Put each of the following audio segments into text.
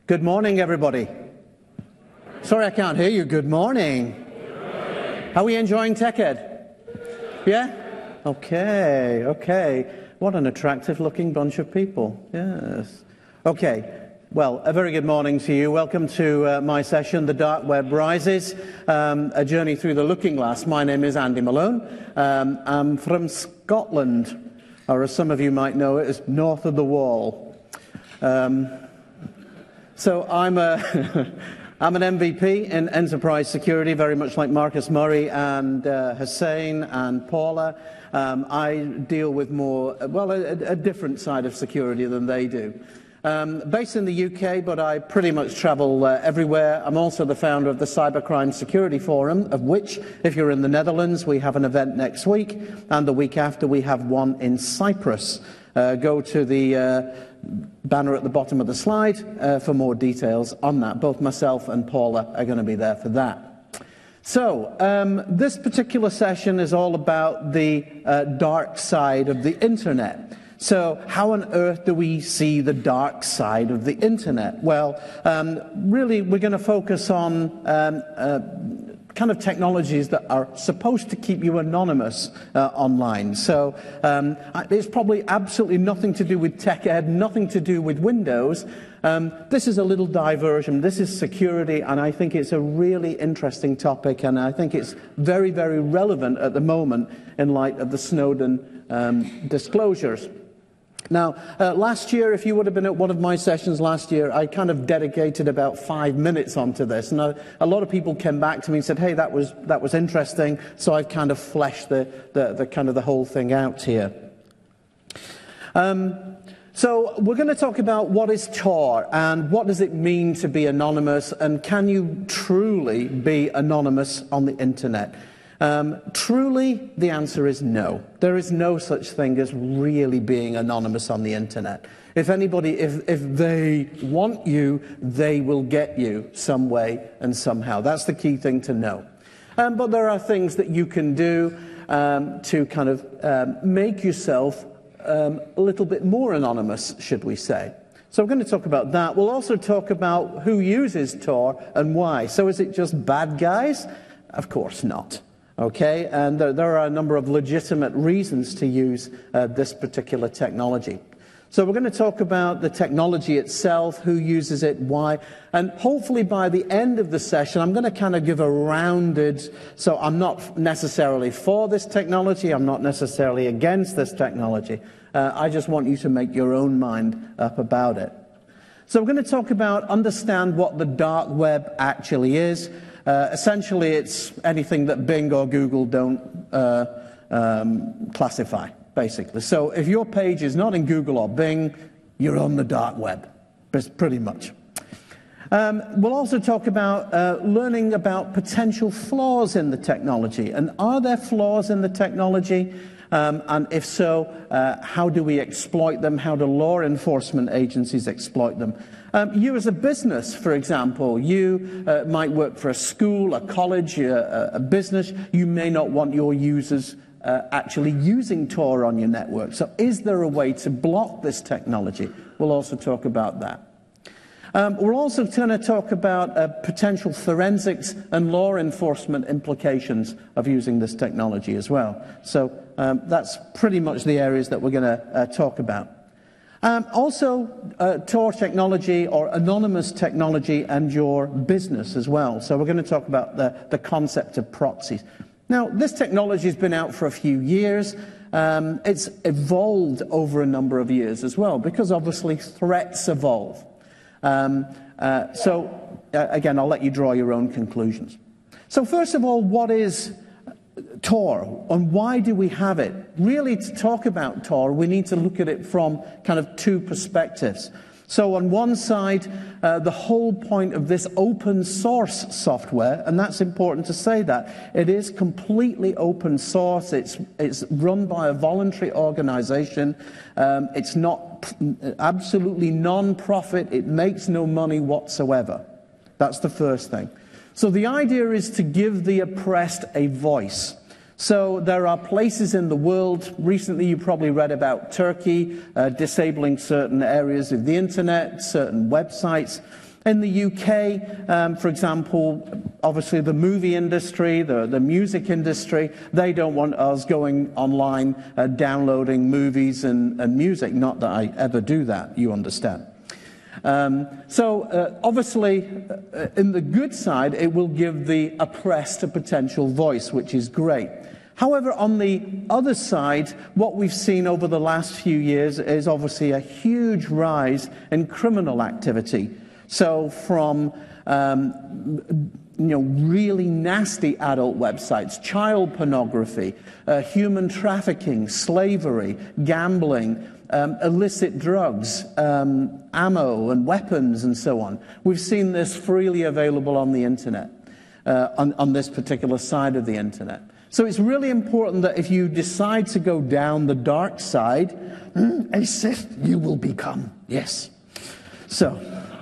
Good morning, everybody. Sorry I can't hear you. Good morning. How are we enjoying TechEd? Yeah? Okay. What an attractive-looking bunch of people. Yes. Okay. Well, a very good morning to you. Welcome to my session, The Dark Web Rises, a journey through the looking glass. My name is Andy Malone. I'm from Scotland, or as some of you might know it, as north of the wall. So I'm an MVP in enterprise security, very much like Marcus Murray and Hussein and Paula. I deal with more, well, a different side of security than they do. Based in the UK, but I pretty much travel everywhere. I'm also the founder of the Cybercrime Security Forum, of which, if you're in the Netherlands, we have an event next week, and the week after we have one in Cyprus. Go to the banner at the bottom of the slide for more details on that. Both myself and Paula are going to be there for that. So, this particular session is all about the dark side of the internet. So, how on earth do we see the dark side of the internet? Well, really, we're going to focus on kind of technologies that are supposed to keep you anonymous online. So it's probably absolutely nothing to do with TechEd, nothing to do with Windows. This is a little diversion. This is security, and I think it's a really interesting topic, and I think it's very, very relevant at the moment in light of the Snowden disclosures. Now, last year, if you would have been at one of my sessions last year, I kind of dedicated about 5 minutes onto this. And a lot of people came back to me and said, hey, that was interesting. So I've kind of fleshed the whole thing out here. So we're going to talk about what is Tor and what does it mean to be anonymous, and can you truly be anonymous on the internet? Truly, the answer is no. There is no such thing as really being anonymous on the internet. If anybody, if they want you, they will get you some way and somehow. That's the key thing to know. But there are things that you can do to kind of make yourself a little bit more anonymous, should we say. So we're going to talk about that. We'll also talk about who uses Tor and why. So is it just bad guys? Of course not. Okay, and there are a number of legitimate reasons to use this particular technology. So we're going to talk about the technology itself, who uses it, why, and hopefully by the end of the session I'm going to kind of give a rounded, so I'm not necessarily for this technology, I'm not necessarily against this technology, I just want you to make your own mind up about it. So we're going to talk about, understand what the dark web actually is. Essentially, it's anything that Bing or Google don't classify, basically. So if your page is not in Google or Bing, you're on the dark web, pretty much. We'll also talk about learning about potential flaws in the technology. And are there flaws in the technology? And if so, how do we exploit them? How do law enforcement agencies exploit them? You as a business, for example, you might work for a school, a college, a business. You may not want your users actually using Tor on your network. So is there a way to block this technology? We'll also talk about that. We're also going to talk about potential forensics and law enforcement implications of using this technology as well. So that's pretty much the areas that we're going to talk about. Also, Tor technology or anonymous technology and your business as well. So we're going to talk about the concept of proxies. Now, this technology has been out for a few years. It's evolved over a number of years as well, because obviously threats evolve. So again, I'll let you draw your own conclusions. So first of all, what is Tor, and why do we have it? Really, to talk about Tor, we need to look at it from kind of two perspectives. So on one side, the whole point of this open source software, and that's important to say that, it is completely open source, it's run by a voluntary organization, it's not absolutely non-profit, it makes no money whatsoever. That's the first thing. So the idea is to give the oppressed a voice. So there are places in the world, recently you probably read about Turkey disabling certain areas of the internet, certain websites. In the UK, for example, obviously the movie industry, the music industry, they don't want us going online downloading movies and music. Not that I ever do that, you understand. Obviously, in the good side, it will give the oppressed a potential voice, which is great. However, on the other side, what we've seen over the last few years is obviously a huge rise in criminal activity. So from really nasty adult websites, child pornography, human trafficking, slavery, gambling, illicit drugs, ammo and weapons and so on. We've seen this freely available on the internet, on this particular side of the internet. So it's really important that if you decide to go down the dark side, a Sith you will become. Yes. So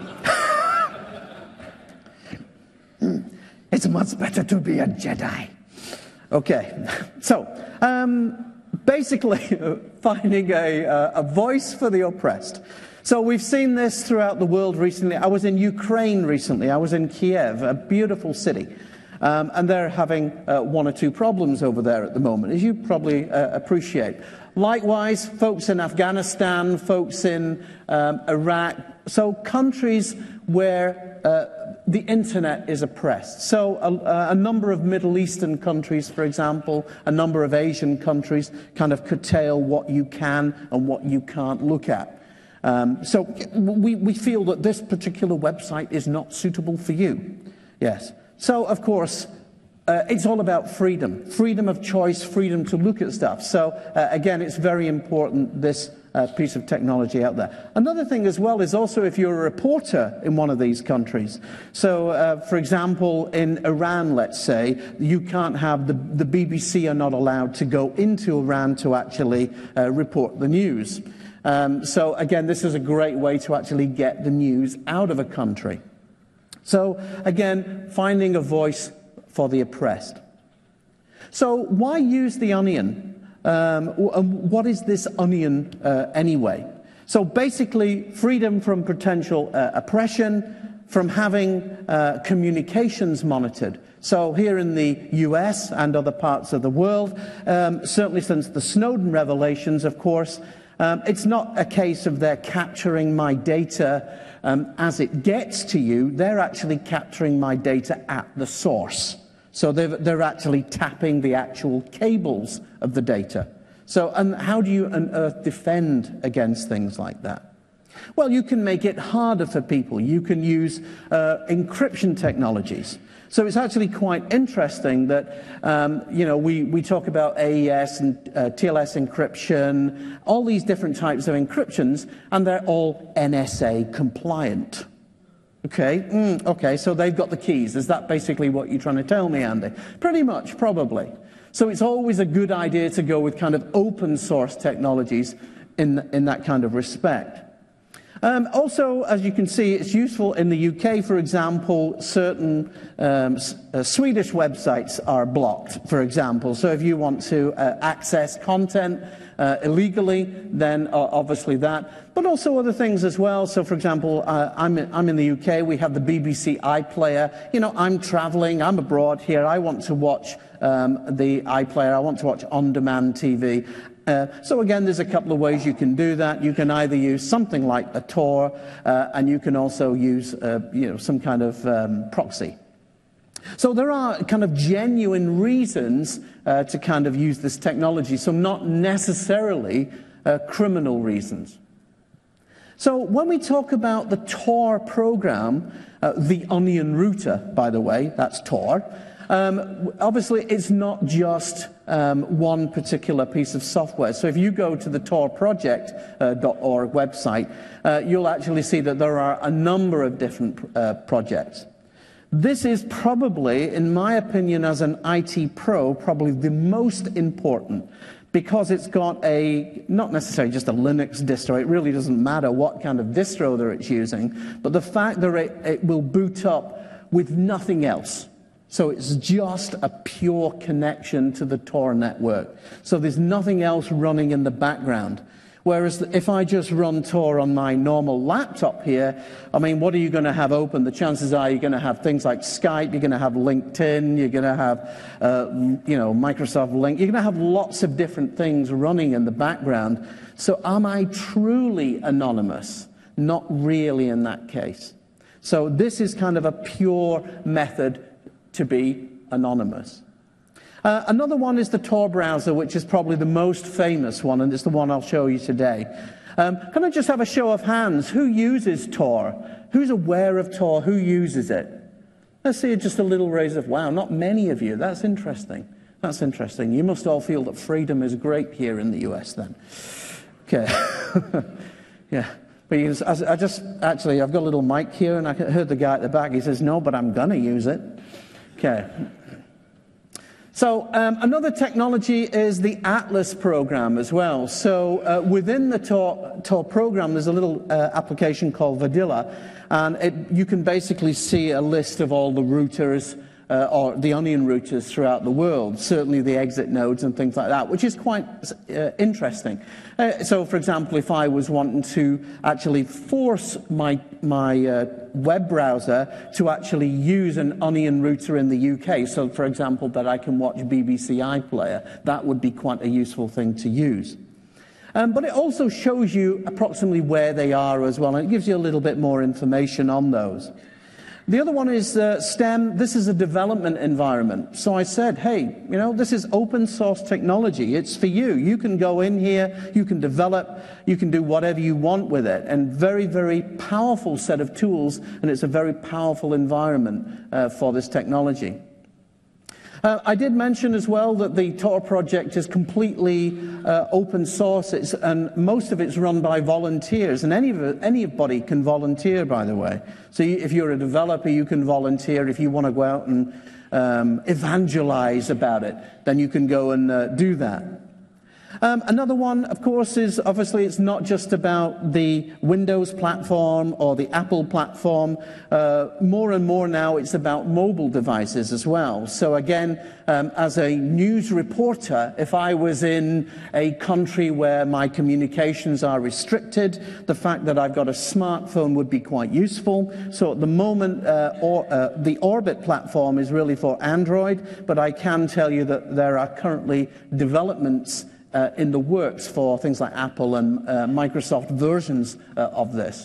it's much better to be a Jedi. Okay, so basically finding a voice for the oppressed. So we've seen this throughout the world recently. I was in Ukraine recently. I was in Kiev, a beautiful city. And they're having one or two problems over there at the moment, as you probably appreciate. Likewise, folks in Afghanistan, folks in Iraq, so countries where the internet is oppressed. So a number of Middle Eastern countries, for example, a number of Asian countries kind of curtail what you can and what you can't look at. So we feel that this particular website is not suitable for you. Yes. So, of course, it's all about freedom. Freedom of choice, freedom to look at stuff. So, again, it's very important, this piece of technology out there. Another thing as well is also if you're a reporter in one of these countries. So, for example, in Iran, let's say, you can't have the BBC are not allowed to go into Iran to actually report the news. So, again, this is a great way to actually get the news out of a country. So, again, finding a voice for the oppressed. So, why use the Onion? What is this Onion anyway? So, basically, freedom from potential oppression, from having communications monitored. So, here in the US and other parts of the world, certainly since the Snowden revelations, of course, it's not a case of they're capturing my data as it gets to you. They're actually capturing my data at the source. So they're actually tapping the actual cables of the data. So, and how do you on earth defend against things like that? Well, you can make it harder for people. You can use encryption technologies. So it's actually quite interesting that, we talk about AES and TLS encryption, all these different types of encryptions, and they're all NSA compliant. Okay, okay, so they've got the keys. Is that basically what you're trying to tell me, Andy? Pretty much, probably. So it's always a good idea to go with kind of open source technologies in that kind of respect. Also, as you can see, it's useful in the UK, for example, certain Swedish websites are blocked, for example. So if you want to access content illegally, then obviously that. But also other things as well. So, for example, I'm in the UK. We have the BBC iPlayer. You know, I'm traveling. I'm abroad here. I want to watch the iPlayer. I want to watch on-demand TV. So again, there's a couple of ways you can do that. You can either use something like a Tor, and you can also use, some kind of proxy. So there are kind of genuine reasons to kind of use this technology, so not necessarily criminal reasons. So when we talk about the Tor program, the Onion Router, by the way, that's Tor. Obviously, it's not just one particular piece of software. So if you go to the torproject.org website, you'll actually see that there are a number of different projects. This is probably, in my opinion, as an IT pro, probably the most important, because it's got not necessarily just a Linux distro, it really doesn't matter what kind of distro that it's using, but the fact that it will boot up with nothing else. So it's just a pure connection to the Tor network. So there's nothing else running in the background. Whereas if I just run Tor on my normal laptop here, I mean, what are you going to have open? The chances are you're going to have things like Skype, you're going to have LinkedIn, you're going to have, Microsoft Link. You're going to have lots of different things running in the background. So am I truly anonymous? Not really in that case. So this is kind of a pure method to be anonymous. Another one is the Tor browser, which is probably the most famous one, and it's the one I'll show you today. Can I just have a show of hands? Who uses Tor? Who's aware of Tor? Who uses it? Let's see just a little raise of, wow, not many of you. That's interesting. That's interesting. You must all feel that freedom is great here in the US then. Okay. Yeah. Because I've got a little mic here, and I heard the guy at the back. He says, no, but I'm going to use it. Okay. So another technology is the Atlas program as well. So within the Tor program, there's a little application called Vadilla, and you can basically see a list of all the routers or the onion routers throughout the world, certainly the exit nodes and things like that, which is quite interesting. So, for example, if I was wanting to actually force my web browser to actually use an onion router in the UK, so, for example, that I can watch BBC iPlayer, that would be quite a useful thing to use. But it also shows you approximately where they are as well, and it gives you a little bit more information on those. The other one is STEM. This is a development environment. So I said, hey, this is open source technology. It's for you. You can go in here, you can develop, you can do whatever you want with it. And very, very powerful set of tools, and it's a very powerful environment for this technology. I did mention as well that the Tor project is completely open source, and most of it's run by volunteers, and anybody can volunteer, by the way. So if you're a developer, you can volunteer. If you want to go out and evangelize about it, then you can go and do that. Another one, of course, is obviously it's not just about the Windows platform or the Apple platform. More and more now it's about mobile devices as well. So again, as a news reporter, if I was in a country where my communications are restricted, the fact that I've got a smartphone would be quite useful. So at the moment, the Orbit platform is really for Android, but I can tell you that there are currently developments in the works for things like Apple and Microsoft versions of this.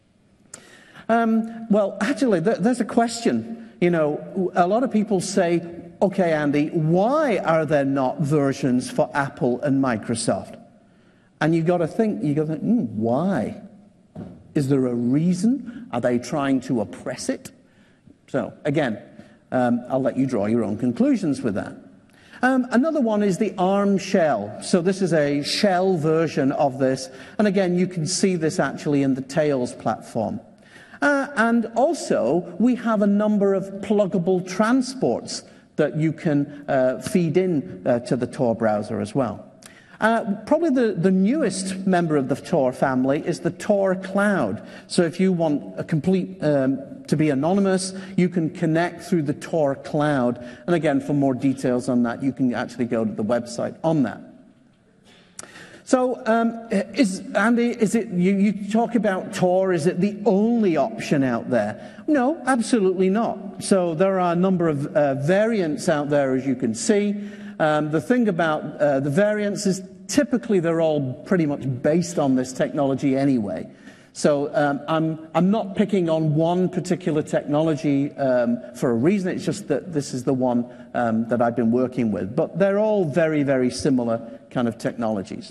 Well, actually, there's a question. A lot of people say, okay, Andy, why are there not versions for Apple and Microsoft? And you've got to think, why? Is there a reason? Are they trying to oppress it? So, again, I'll let you draw your own conclusions with that. Another one is the ARM shell. So this is a shell version of this. And again, you can see this actually in the Tails platform. And also, we have a number of pluggable transports that you can feed in to the Tor browser as well. Probably the newest member of the Tor family is the Tor Cloud. So if you want a complete to be anonymous, you can connect through the Tor Cloud. And again, for more details on that, you can actually go to the website on that. So, Andy, you talk about Tor, is it the only option out there? No, absolutely not. So there are a number of variants out there, as you can see. The thing about the variants is typically they're all pretty much based on this technology anyway. So I'm not picking on one particular technology for a reason. It's just that this is the one that I've been working with. But they're all very, very similar kind of technologies.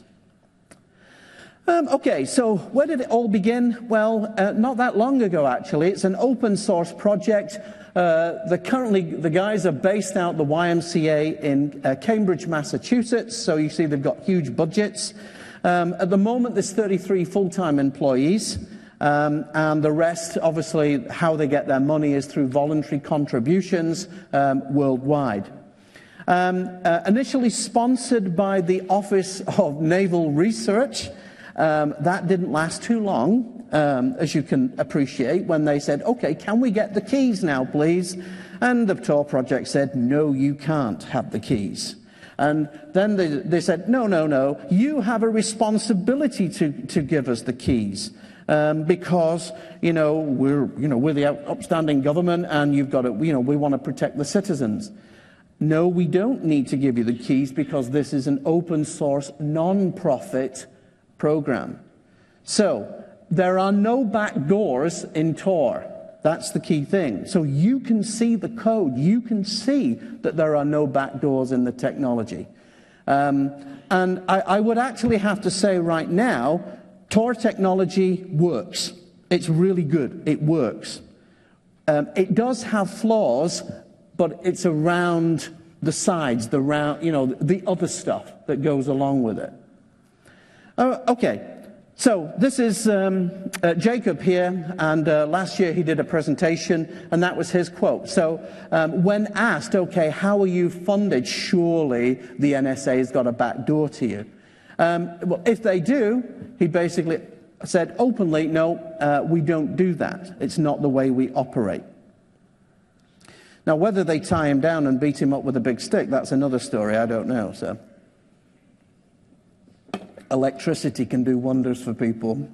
Okay, so where did it all begin? Well, not that long ago, actually. It's an open source project. Currently, the guys are based out the YMCA in Cambridge, Massachusetts. So you see they've got huge budgets. At the moment, there's 33 full-time employees. And the rest, obviously, how they get their money is through voluntary contributions worldwide. Initially sponsored by the Office of Naval Research. That didn't last too long, as you can appreciate, when they said, okay, can we get the keys now, please? And the Tor project said, no, you can't have the keys. And then they said, no, no, no, you have a responsibility to give us the keys. Because, we're the upstanding government and you've got to, we want to protect the citizens. No, we don't need to give you the keys because this is an open source, non-profit program. So there are no back doors in Tor. That's the key thing. So you can see the code. You can see that there are no back doors in the technology. And I would actually have to say right now, Tor technology works. It's really good. It works. It does have flaws, but it's around the sides, the other stuff that goes along with it. Okay. So this is Jacob here, and last year he did a presentation, and that was his quote. So when asked, okay, how are you funded? Surely the NSA has got a back door to you. Well, if they do, he basically said openly, no, we don't do that. It's not the way we operate. Now, whether they tie him down and beat him up with a big stick, that's another story. I don't know. So. Electricity can do wonders for people.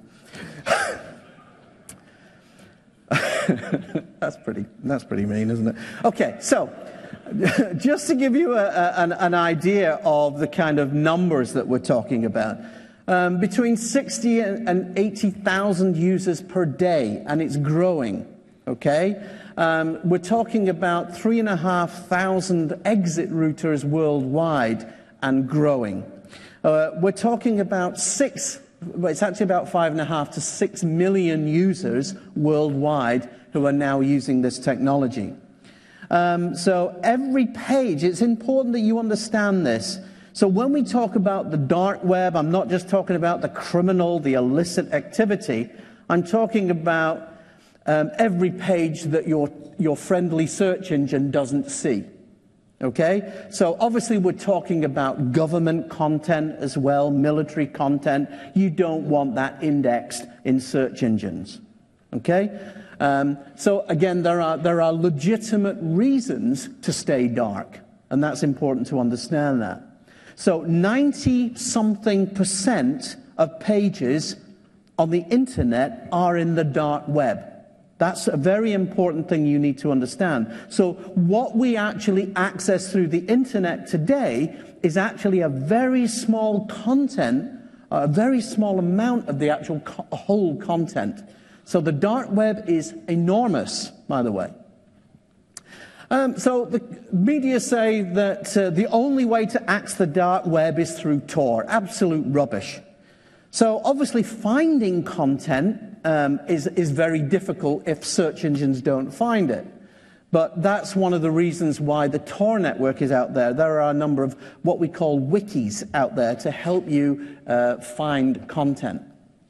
That's pretty mean, isn't it? Okay, so just to give you an idea of the kind of numbers that we're talking about, between 60 and 80,000 users per day, and it's growing. Okay, we're talking about 3,500 exit routers worldwide and growing. We're talking about it's actually about 5.5 to 6 million users worldwide who are now using this technology. So every page, it's important that you understand this. So when we talk about the dark web, I'm not just talking about the criminal, the illicit activity. I'm talking about every page that your friendly search engine doesn't see. Okay, so obviously we're talking about government content as well, military content. You don't want that indexed in search engines. Okay, so again, there are legitimate reasons to stay dark, and that's important to understand that. So 90-something% of pages on the internet are in the dark web. That's a very important thing you need to understand. So what we actually access through the internet today is actually a very small content, a very small amount of the actual whole content. So the dark web is enormous, by the way. So the media say that the only way to access the dark web is through Tor. Absolute rubbish. So obviously finding content is very difficult if search engines don't find it. But that's one of the reasons why the Tor network is out there. There are a number of what we call wikis out there to help you find content.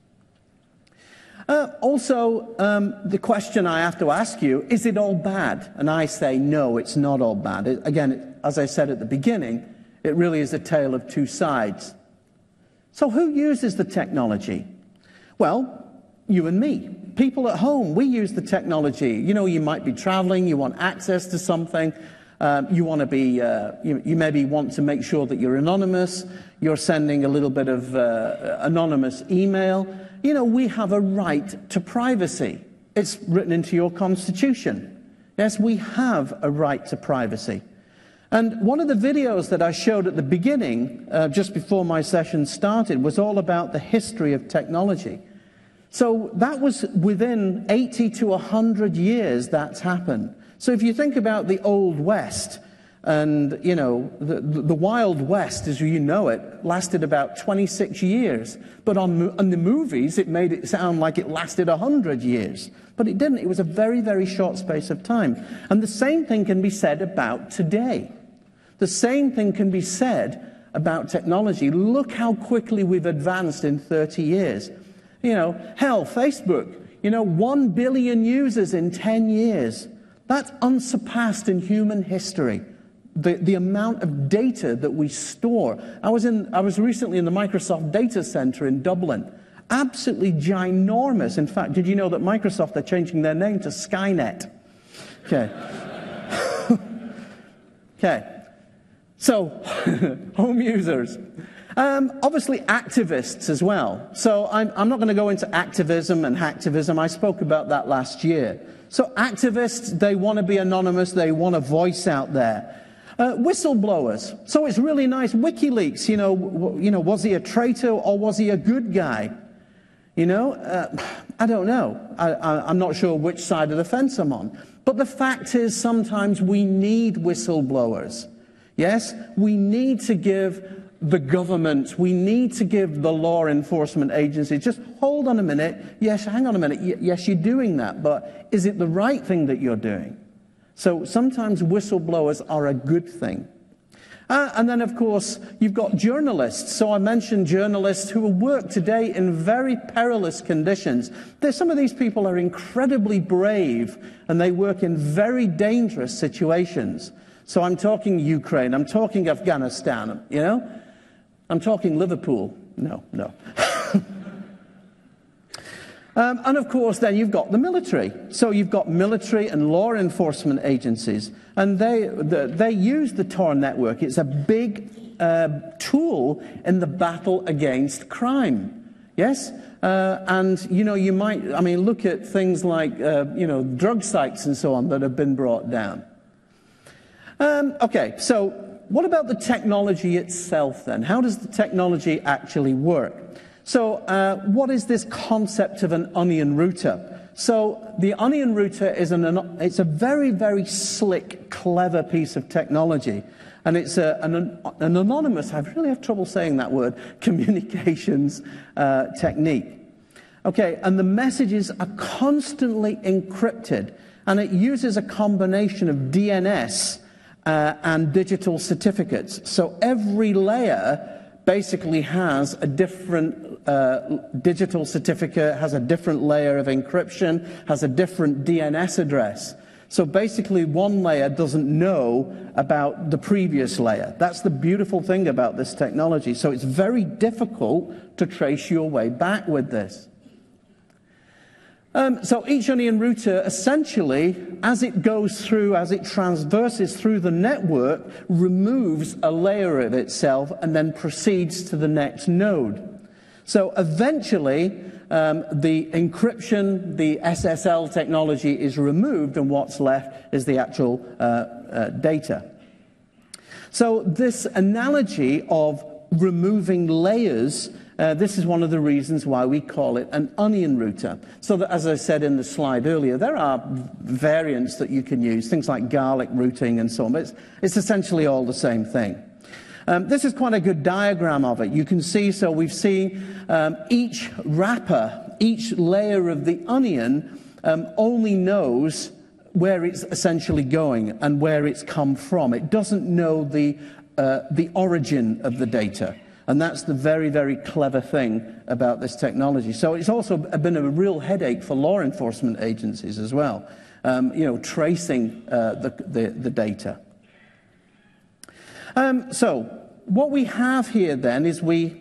Also, the question I have to ask you, is it all bad? And I say, no, it's not all bad. Again, as I said at the beginning, it really is a tale of two sides. So who uses the technology? Well, you and me. People at home, we use the technology. You might be traveling, you want access to something, you want to be, you maybe want to make sure that you're anonymous, you're sending a little bit of anonymous email. We have a right to privacy. It's written into your constitution. Yes, we have a right to privacy. And one of the videos that I showed at the beginning, just before my session started, was all about the history of technology. So that was within 80 to 100 years that's happened. So if you think about the Old West, and, the Wild West, as you know it, lasted about 26 years. But on the movies, it made it sound like it lasted 100 years. But it didn't. It was a very, very short space of time. And the same thing can be said about today. The same thing can be said about technology. Look how quickly we've advanced in 30 years. Hell, Facebook, 1 billion users in 10 years. That's unsurpassed in human history. The amount of data that we store. I was recently in the Microsoft data center in Dublin. Absolutely ginormous. In fact, did you know that Microsoft are changing their name to Skynet? Okay. Okay. So, home users. Obviously, activists as well. So I'm not going to go into activism and hacktivism. I spoke about that last year. So activists, they want to be anonymous. They want a voice out there. Whistleblowers. So it's really nice. WikiLeaks, was he a traitor or was he a good guy? I don't know. I'm not sure which side of the fence I'm on. But the fact is, sometimes we need whistleblowers. Yes, we need to give the government, we need to give the law enforcement agencies, just hold on a minute, yes, hang on a minute, yes, you're doing that, but is it the right thing that you're doing? So sometimes whistleblowers are a good thing. And then, of course, you've got journalists. So I mentioned journalists who work today in very perilous conditions. Some of these people are incredibly brave, and they work in very dangerous situations. So I'm talking Ukraine, I'm talking Afghanistan, I'm talking Liverpool. No. And of course, then you've got the military. So you've got military and law enforcement agencies, and they use the Tor network. It's a big tool in the battle against crime. Yes? And, you might, look at things like, drug sites and so on that have been brought down. Okay, so what about the technology itself then? How does the technology actually work? So what is this concept of an onion router? So the onion router is it's a very, very slick, clever piece of technology. And it's an anonymous, I really have trouble saying that word, communications technique. Okay, and the messages are constantly encrypted. And it uses a combination of DNS and digital certificates. So every layer basically has a different digital certificate, has a different layer of encryption, has a different DNS address. So basically one layer doesn't know about the previous layer. That's the beautiful thing about this technology. So it's very difficult to trace your way back with this. So each onion router, essentially, as it goes through, as it transverses through the network, removes a layer of itself and then proceeds to the next node. So eventually, the encryption, the SSL technology is removed, and what's left is the actual data. So this analogy of removing layers, this is one of the reasons why we call it an onion router. So that, as I said in the slide earlier, there are variants that you can use, things like garlic routing and so on, but it's essentially all the same thing. This is quite a good diagram of it. You can see, so we've seen each wrapper, each layer of the onion only knows where it's essentially going and where it's come from. It doesn't know the origin of the data. And that's the very, very clever thing about this technology. So it's also been a real headache for law enforcement agencies as well, tracing the data. So what we have here then is we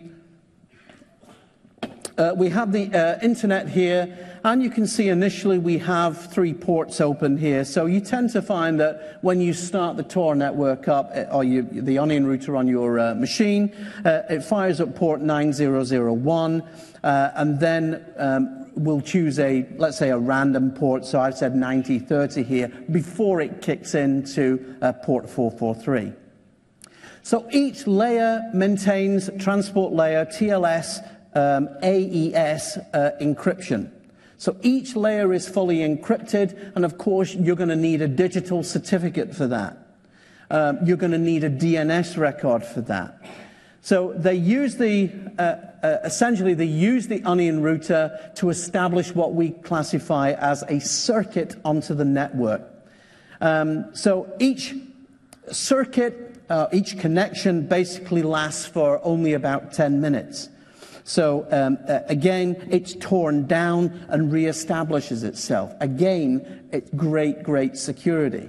have the internet here, and you can see initially we have 3 ports open here. So you tend to find that when you start the Tor network up, or the onion router on your machine, it fires up port 9001, and then we'll choose let's say a random port. So I've said 9030 here before it kicks into port 443. So each layer maintains transport layer, TLS, AES encryption. So each layer is fully encrypted, and of course you're going to need a digital certificate for that. You're going to need a DNS record for that. So they use essentially they use the onion router to establish what we classify as a circuit onto the network. So each circuit, each connection basically lasts for only about 10 minutes. So again, it's torn down and reestablishes itself. Again, it's great security.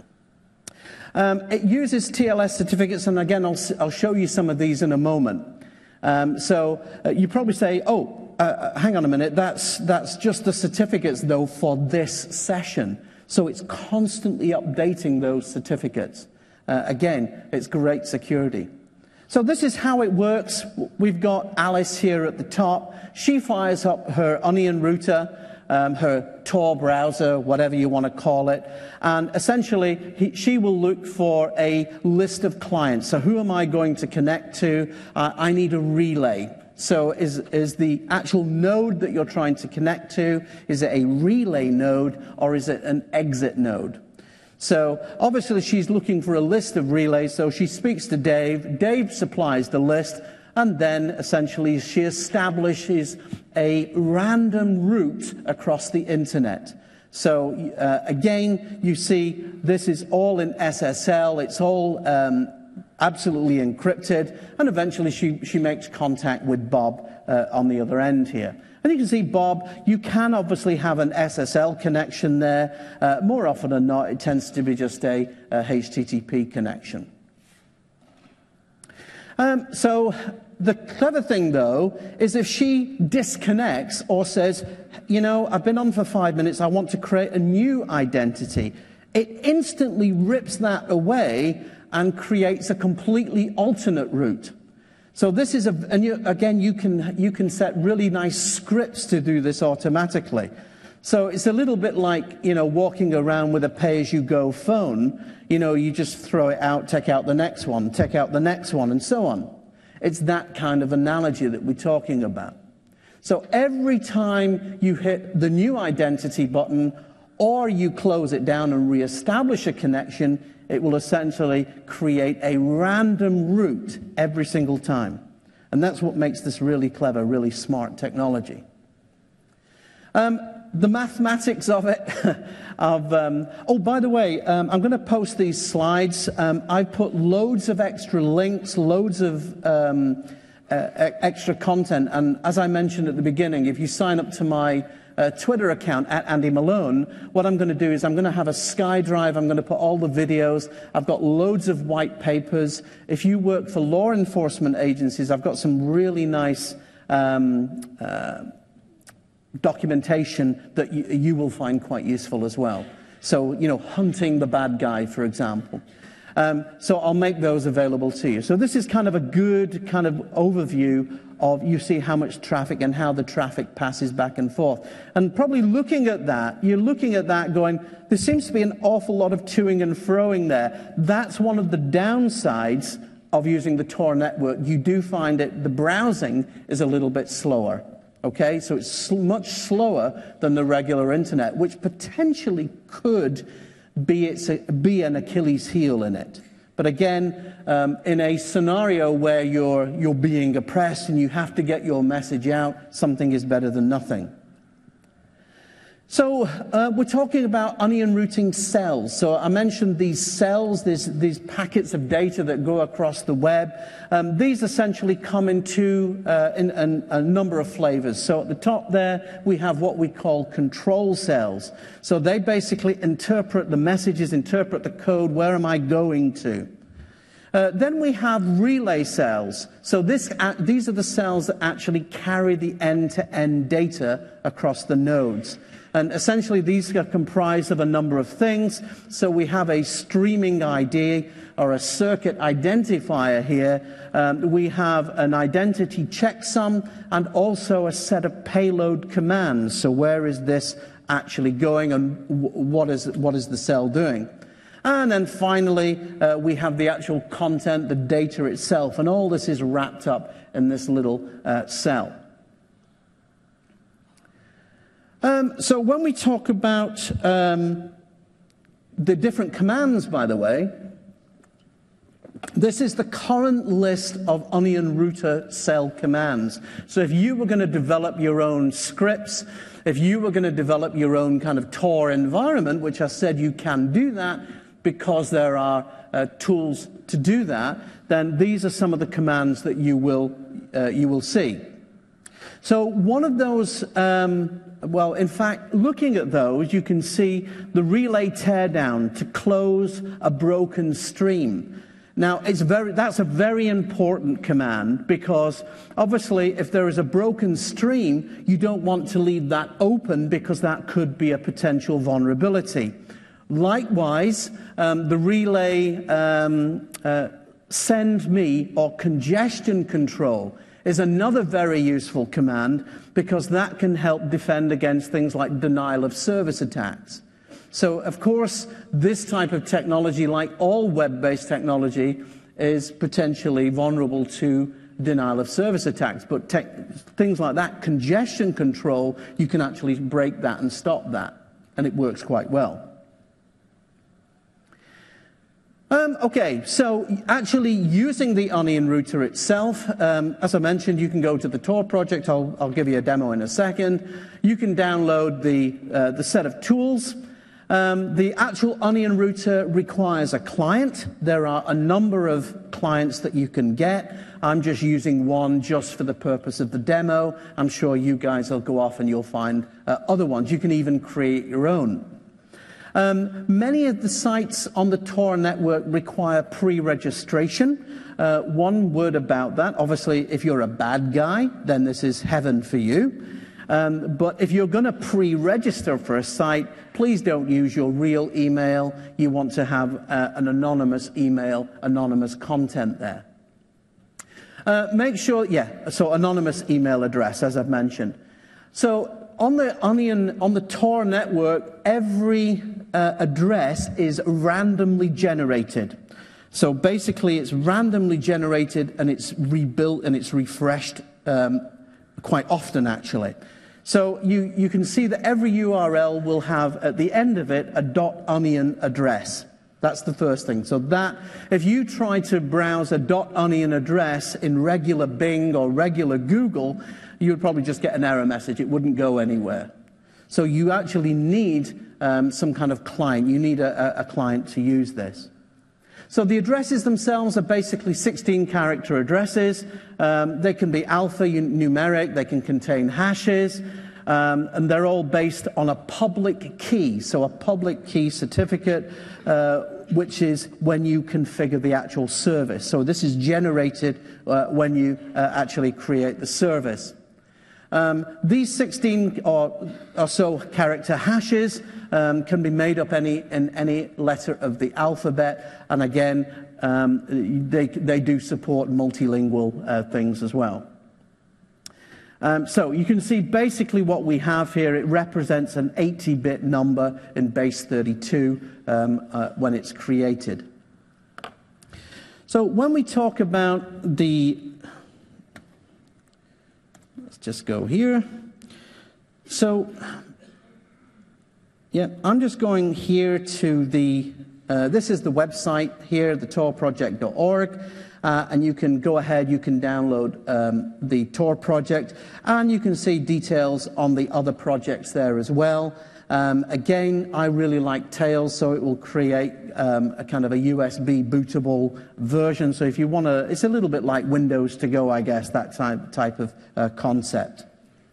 It uses TLS certificates, and again, I'll show you some of these in a moment. So you probably say, hang on a minute, that's just the certificates, though, for this session. So it's constantly updating those certificates. Again, it's great security. So this is how it works. We've got Alice here at the top. She fires up her Onion router, her Tor browser, whatever you want to call it, and essentially she will look for a list of clients. So who am I going to connect to? I need a relay. So is the actual node that you're trying to connect to, is it a relay node or is it an exit node? So obviously she's looking for a list of relays, so she speaks to Dave. Dave supplies the list, and then essentially she establishes a random route across the internet. So again, you see this is all in SSL. It's all absolutely encrypted, and eventually she makes contact with Bob on the other end here. And you can see Bob, you can obviously have an SSL connection there. More often than not, it tends to be just a HTTP connection. So the clever thing, though, is if she disconnects or says, you know, I've been on for 5 minutes, I want to create a new identity, it instantly rips that away and creates a completely alternate route. So this is again, you can set really nice scripts to do this automatically. So it's a little bit like, you know, walking around with a pay-as-you-go phone. You know, you just throw it out, take out the next one, take out the next one, and so on. It's that kind of analogy that we're talking about. So every time you hit the new identity button or you close it down and reestablish a connection, it will essentially create a random route every single time. And that's what makes this really clever, really smart technology. The mathematics of it, oh, by the way, I'm going to post these slides. I've put loads of extra links, loads of extra content. And as I mentioned at the beginning, if you sign up to my Twitter account at Andy Malone, what I'm going to do is I'm going to have a SkyDrive. I'm going to put all the videos. I've got loads of white papers. If you work for law enforcement agencies, I've got some really nice documentation that you will find quite useful as well. So, you know, hunting the bad guy, for example. So I'll make those available to you. So this is kind of a good kind of overview of, you see how much traffic and how the traffic passes back and forth. And probably looking at that, you're looking at that going, there seems to be an awful lot of toing and froing there. That's one of the downsides of using the Tor network. You do find that the browsing is a little bit slower. Okay, so it's much slower than the regular internet, which potentially could be an Achilles heel in it. But again, in a scenario where you're being oppressed and you have to get your message out, something is better than nothing. So we're talking about onion routing cells. So I mentioned these cells, these packets of data that go across the web. These essentially come in a number of flavors. So at the top there, we have what we call control cells. So they basically interpret the messages, interpret the code, where am I going to? Then we have relay cells. So these are the cells that actually carry the end-to-end data across the nodes. And essentially, these are comprised of a number of things. So we have a streaming ID or a circuit identifier here. We have an identity checksum and also a set of payload commands. So where is this actually going and what is the cell doing? And then finally, we have the actual content, the data itself. And all this is wrapped up in this little cell. So when we talk about the different commands, by the way, this is the current list of Onion router cell commands. So if you were going to develop your own scripts, if you were going to develop your own kind of Tor environment, which I said you can do that because there are tools to do that, then these are some of the commands that you will see. So one of those, well, in fact, looking at those, you can see the relay teardown to close a broken stream. Now, that's a very important command because, obviously, if there is a broken stream, you don't want to leave that open because that could be a potential vulnerability. Likewise, the relay send me, or congestion control, is another very useful command, because that can help defend against things like denial of service attacks. So, of course, this type of technology, like all web-based technology, is potentially vulnerable to denial of service attacks. But things like that, congestion control, you can actually break that and stop that, and it works quite well. Okay, so actually using the Onion router itself, as I mentioned, you can go to the Tor project. I'll give you a demo in a second. You can download the set of tools. The actual Onion router requires a client. There are a number of clients that you can get. I'm just using one just for the purpose of the demo. I'm sure you guys will go off and you'll find other ones. You can even create your own. Many of the sites on the Tor network require pre-registration. One word about that. Obviously, if you're a bad guy, then this is heaven for you. But if you're going to pre-register for a site, please don't use your real email. You want to have an anonymous email, anonymous content there. Make sure, so anonymous email address, as I've mentioned. So on the Tor network, every address is randomly generated. So basically, it's randomly generated, and it's rebuilt and it's refreshed quite often, actually. So you can see that every URL will have, at the end of it, a .onion address. That's the first thing. So that, if you try to browse a .onion address in regular Bing or regular Google, you would probably just get an error message. It wouldn't go anywhere. So you actually need some kind of client. You need a client to use this. So the addresses themselves are basically 16-character addresses. They can be alphanumeric. They can contain hashes. And they're all based on a public key. So a public key certificate, which is when you configure the actual service. So this is generated when you actually create the service. These 16 or so character hashes can be made up in any letter of the alphabet, and again, they do support multilingual things as well. So you can see basically what we have here. It represents an 80-bit number in base 32 when it's created. So when we talk about the just go here. So, yeah, I'm just going here to the, this is the website here, the torproject.org, and you can go ahead, you can download the Tor project, and you can see details on the other projects there as well. Again, I really like Tails, so it will create a kind of a USB bootable version. So if you want to, it's a little bit like Windows to go, I guess, that type of concept.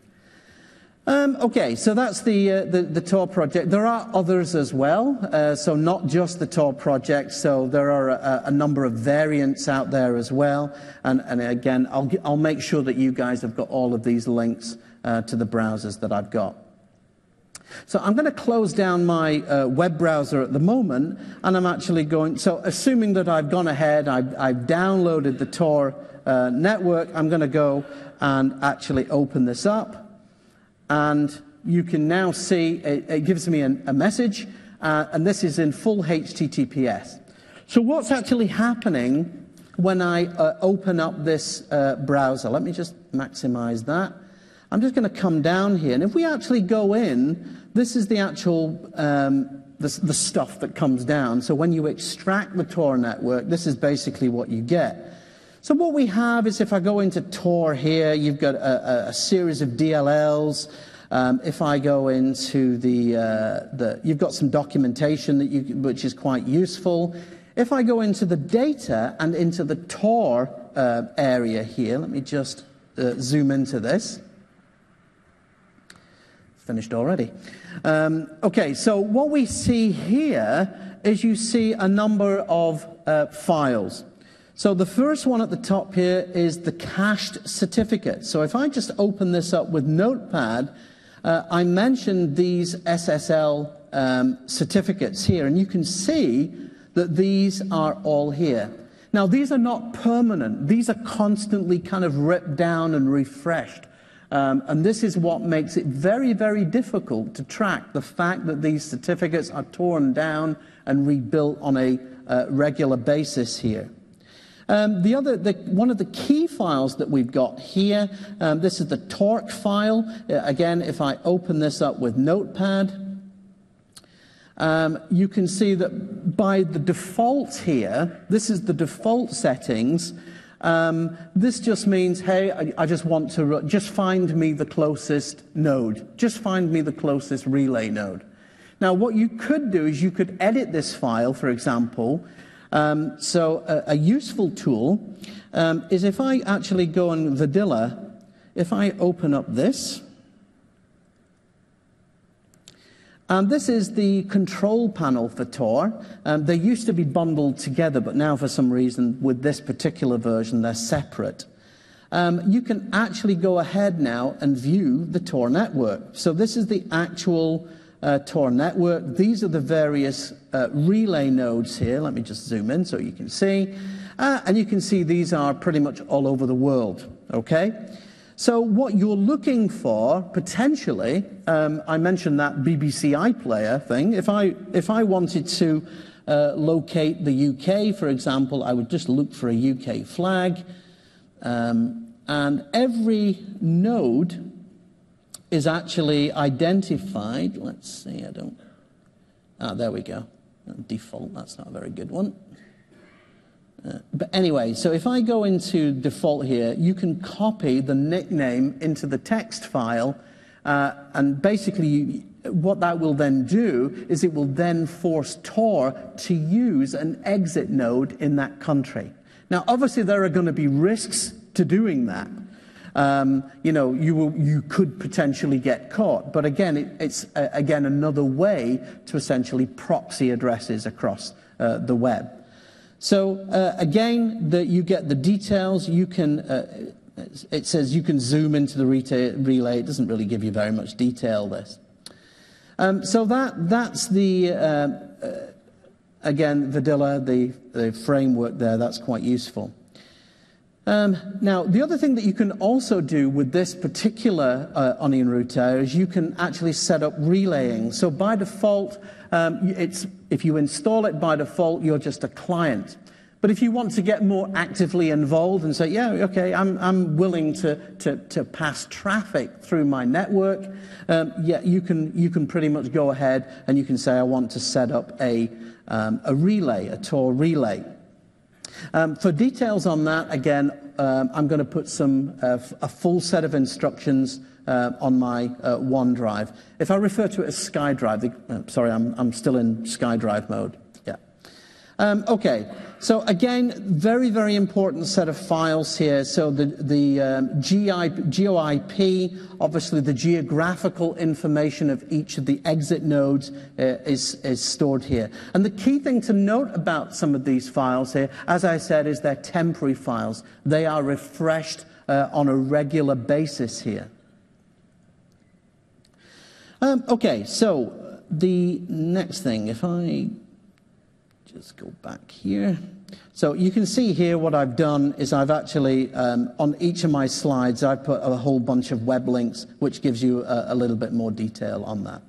Okay, so that's the Tor project. There are others as well, so not just the Tor project. So there are a number of variants out there as well. And again, I'll make sure that you guys have got all of these links to the browsers that I've got. So I'm going to close down my web browser at the moment, and I'm actually going, so assuming that I've gone ahead, I've downloaded the Tor network, I'm going to go and actually open this up, and you can now see it gives me a message, and this is in full HTTPS. So what's actually happening when I open up this browser? Let me just maximize that. I'm just going to come down here, and if we actually go in, this is the actual the stuff that comes down. So when you extract the Tor network, this is basically what you get. So what we have is, if I go into Tor here, you've got a series of DLLs. If I go into you've got some documentation that which is quite useful. If I go into the data and into the Tor area here, let me just zoom into this. Finished already. Okay, so what we see here is you see a number of files. So the first one at the top here is the cached certificate. So if I just open this up with Notepad, I mentioned these SSL certificates here, and you can see that these are all here. Now, these are not permanent. These are constantly kind of ripped down and refreshed. And this is what makes it very, very difficult to track the fact that these certificates are torn down and rebuilt on a regular basis here. One of the key files that we've got here, this is the torque file. Again, if I open this up with Notepad, you can see that by the default here, this is the default settings. This just means, hey, I just want to just find me the closest node. Just find me the closest relay node. Now, what you could do is you could edit this file, for example. A useful tool is if I actually go on Vidilla, if I open up this, and this is the control panel for Tor. They used to be bundled together, but now for some reason, with this particular version, they're separate. You can actually go ahead now and view the Tor network. So this is the actual Tor network. These are the various relay nodes here. Let me just zoom in so you can see. And you can see these are pretty much all over the world. Okay? So what you're looking for, potentially, I mentioned that BBC iPlayer thing. If I wanted to locate the UK, for example, I would just look for a UK flag. And every node is actually identified. Let's see, there we go. Default, that's not a very good one. But anyway, so if I go into default here, you can copy the nickname into the text file, and basically what that will then do is it will then force Tor to use an exit node in that country. Now, obviously, there are going to be risks to doing that. You could potentially get caught, but again, it's again another way to essentially proxy addresses across the web. So again, you get the details. You can. It says you can zoom into the relay. It doesn't really give you very much detail. This. So that's the again Vidilla, the framework there. That's quite useful. Now, the other thing that you can also do with this particular Onion router is you can actually set up relaying. So by default, if you install it by default, you're just a client. But if you want to get more actively involved and say, yeah, okay, I'm willing to pass traffic through my network, yeah, you can pretty much go ahead and you can say, I want to set up a relay, a Tor relay. For details on that, again, I'm going to put a full set of instructions on my OneDrive. If I refer to it as SkyDrive, sorry, I'm still in SkyDrive mode. Yeah. Okay. So again, very, very important set of files here. So the GeoIP, obviously the geographical information of each of the exit nodes is stored here. And the key thing to note about some of these files here, as I said, is they're temporary files. They are refreshed on a regular basis here. Okay, so the next thing, if I just go back here. So you can see here what I've done is I've actually, on each of my slides, I've put a whole bunch of web links, which gives you a little bit more detail on that.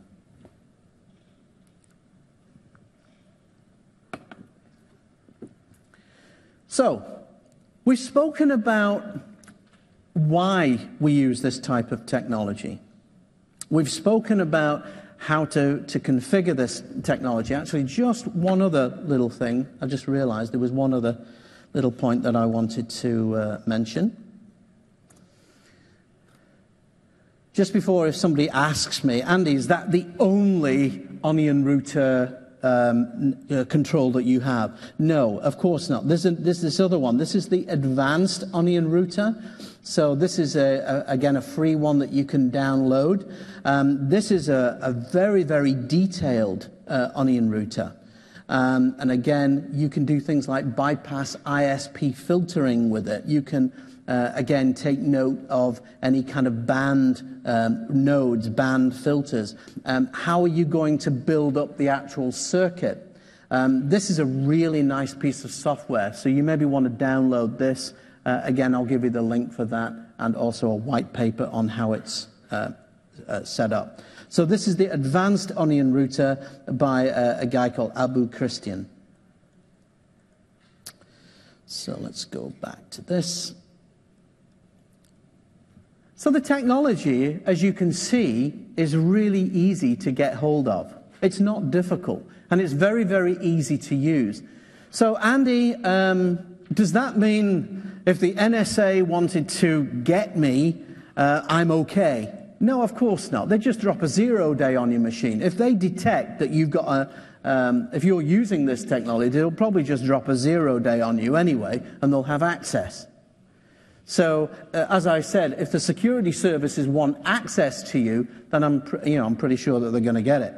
So we've spoken about why we use this type of technology. We've spoken about how to configure this technology. Actually, just one other little thing. I just realized there was one other little point that I wanted to mention. Just before, if somebody asks me, Andy, is that the only Onion router control that you have? No, of course not. There's this other one. This is the advanced Onion router. So this is, again, a free one that you can download. This is a very, very detailed Onion router. And again, you can do things like bypass ISP filtering with it. You can, again, take note of any kind of banned nodes, banned filters. How are you going to build up the actual circuit? This is a really nice piece of software, so you maybe want to download this. Again, I'll give you the link for that, and also a white paper on how it's set up. So this is the Advanced Onion Router by a guy called Abu Christian. So let's go back to this. So the technology, as you can see, is really easy to get hold of. It's not difficult, and it's very, very easy to use. So Andy, does that mean if the NSA wanted to get me, I'm okay? No, of course not. They just drop a 0 day on your machine. If they detect that you've got if you're using this technology, they'll probably just drop a 0 day on you anyway, and they'll have access. So, as I said, if the security services want access to you, then I'm pretty sure that they're going to get it.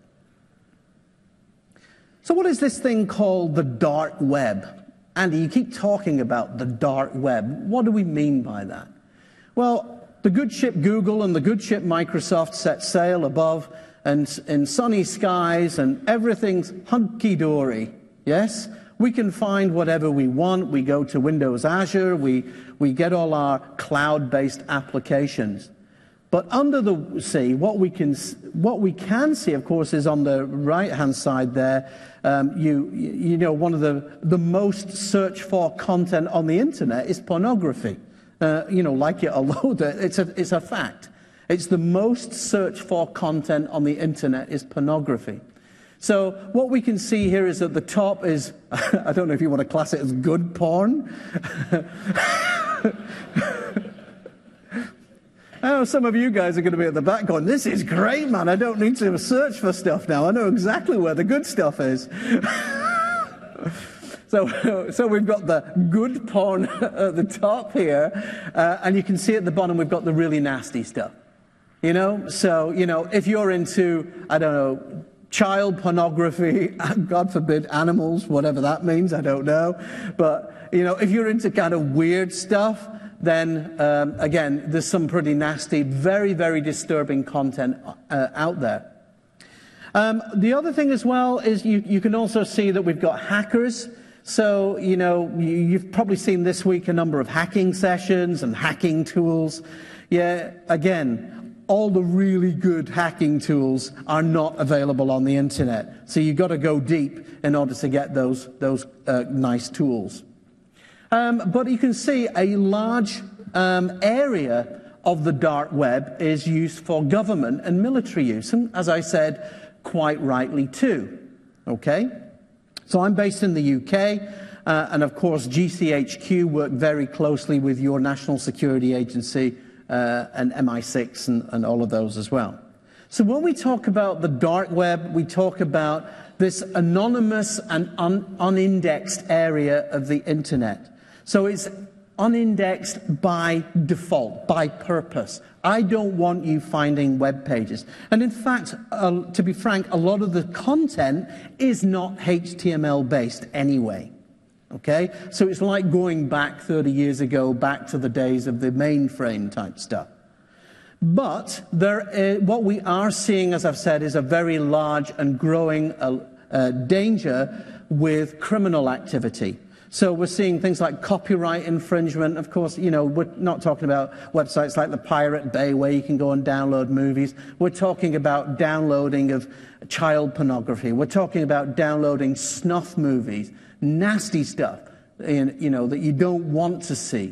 So what is this thing called the dark web? Andy, you keep talking about the dark web. What do we mean by that? Well, the good ship Google and the good ship Microsoft set sail above and in sunny skies, and everything's hunky-dory, yes? We can find whatever we want. We go to Windows Azure. We get all our cloud-based applications. But under the sea, what we can see, of course, is on the right-hand side there. You know, one of the most searched for content on the internet is pornography. You know, like it or loathe it, it's a fact. It's the most searched for content on the internet is pornography. So what we can see here is at the top is, I don't know if you want to class it as good porn. Oh, some of you guys are going to be at the back going, this is great, man. I don't need to search for stuff now. I know exactly where the good stuff is. So we've got the good porn at the top here, and you can see at the bottom we've got the really nasty stuff. You know, so, you know, if you're into, I don't know, child pornography, God forbid, animals, whatever that means, I don't know. But, you know, if you're into kind of weird stuff, then, again, there's some pretty nasty, very, very disturbing content out there. The other thing as well is you can also see that we've got hackers. So, you know, you've probably seen this week a number of hacking sessions and hacking tools. Yeah, again, all the really good hacking tools are not available on the internet. So you've got to go deep in order to get those nice tools. But you can see a large area of the dark web is used for government and military use. And as I said, quite rightly too. Okay? So I'm based in the UK, and of course GCHQ work very closely with your National Security Agency and MI6 and all of those as well. So when we talk about the dark web, we talk about this anonymous and unindexed area of the internet. So it's unindexed by default, by purpose. I don't want you finding web pages. And in fact, to be frank, a lot of the content is not HTML based anyway. Okay? So it's like going back 30 years ago, back to the days of the mainframe type stuff. But what we are seeing, as I've said, is a very large and growing danger with criminal activity. So we're seeing things like copyright infringement. Of course, you know, we're not talking about websites like the Pirate Bay where you can go and download movies. We're talking about downloading of child pornography. We're talking about downloading snuff movies, nasty stuff, you know, that you don't want to see.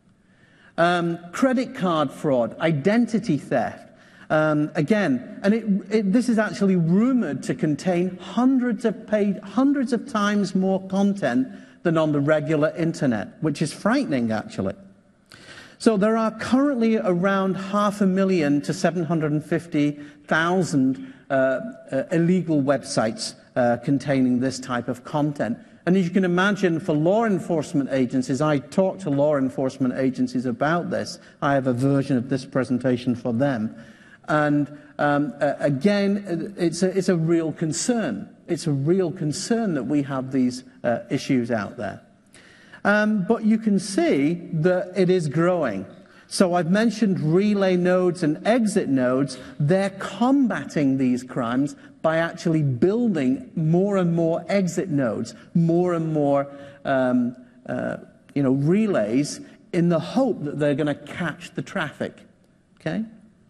Credit card fraud, identity theft. Again, and this is actually rumored to contain hundreds of times more content than on the regular internet, which is frightening, actually. So there are currently around 500,000 to 750,000 illegal websites containing this type of content. And as you can imagine, for law enforcement agencies, I talk to law enforcement agencies about this. I have a version of this presentation for them. And again, it's a real concern. It's a real concern that we have these issues out there. But you can see that it is growing. So I've mentioned relay nodes and exit nodes. They're combating these crimes by actually building more and more exit nodes, more and more relays, in the hope that they're going to catch the traffic. Okay?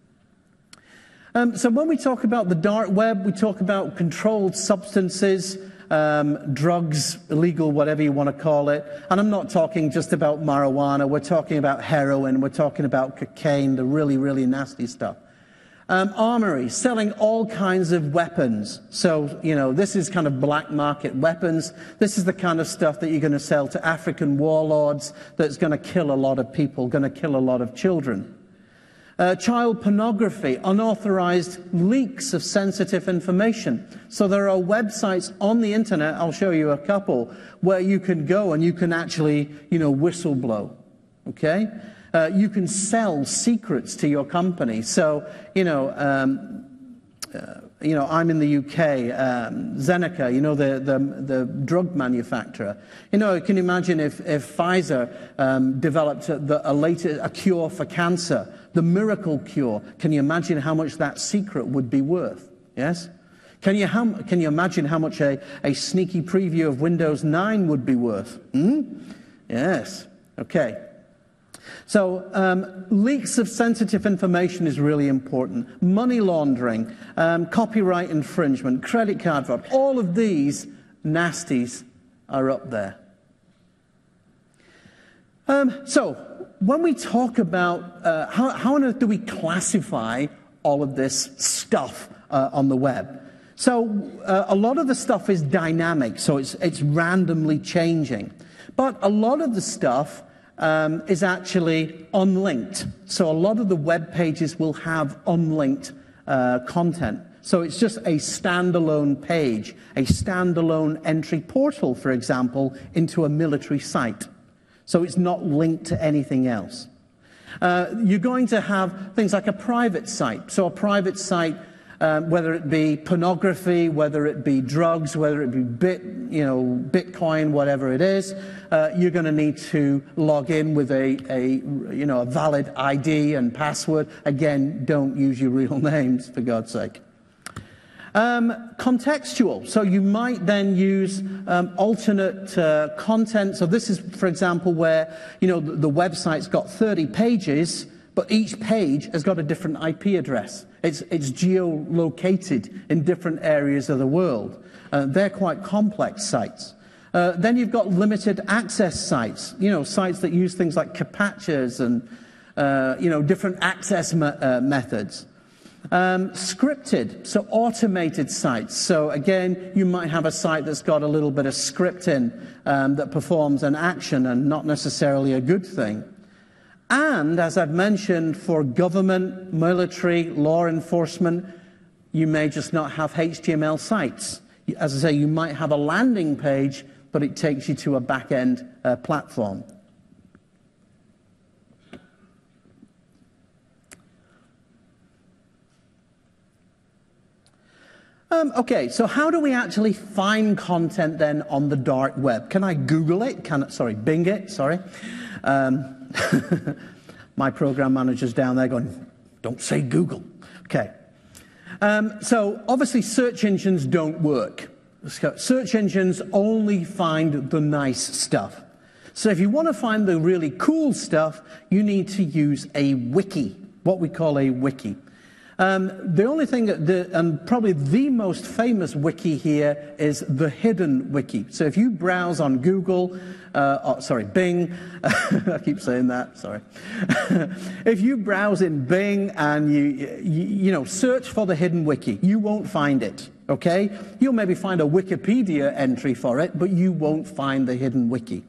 So when we talk about the dark web, we talk about controlled substances, drugs, illegal, whatever you want to call it. And I'm not talking just about marijuana. We're talking about heroin. We're talking about cocaine, the really, really nasty stuff. Armories, selling all kinds of weapons. So, this is kind of black market weapons. This is the kind of stuff that you're going to sell to African warlords that's going to kill a lot of people, going to kill a lot of children. Child pornography, unauthorized leaks of sensitive information. So there are websites on the internet, I'll show you a couple, where you can go and you can actually, whistleblow. Okay? You can sell secrets to your company. So, I'm in the UK, Zeneca, the drug manufacturer. Can you imagine if Pfizer developed a cure for cancer, the miracle cure? Can you imagine how much that secret would be worth? Yes? Can you imagine how much a sneaky preview of Windows 9 would be worth? Yes. Okay. So leaks of sensitive information is really important. Money laundering, copyright infringement, credit card fraud, all of these nasties are up there. So when we talk about how on earth do we classify all of this stuff on the web? So a lot of the stuff is dynamic, so it's randomly changing. But a lot of the stuff is actually unlinked. So a lot of the web pages will have unlinked content. So it's just a standalone page, a standalone entry portal, for example, into a military site. So it's not linked to anything else. You're going to have things like a private site. So a private site, whether it be pornography, whether it be drugs, whether it be Bitcoin, whatever it is, you're going to need to log in with a valid ID and password. Again, don't use your real names, for God's sake. Contextual. So you might then use alternate content. So this is, for example, where the website's got 30 pages, but each page has got a different IP address. It's geolocated in different areas of the world. They're quite complex sites. Then you've got limited access sites, sites that use things like CAPTCHAs and, different access methods. Scripted, so automated sites. So again, you might have a site that's got a little bit of scripting that performs an action and not necessarily a good thing. And, as I've mentioned, for government, military, law enforcement, you may just not have HTML sites. As I say, you might have a landing page, but it takes you to a back-end platform. Okay, so how do we actually find content then on the dark web? Can I Google it? Bing it, sorry. My program manager's down there going, don't say Google. Okay. So obviously search engines don't work. Search engines only find the nice stuff. So if you want to find the really cool stuff, you need to use a wiki, what we call a wiki. The only thing, and probably the most famous wiki here is the hidden wiki. So if you browse on Google, Bing, I keep saying that, sorry. If you browse in Bing and you search for the hidden wiki, you won't find it, okay? You'll maybe find a Wikipedia entry for it, but you won't find the hidden wiki.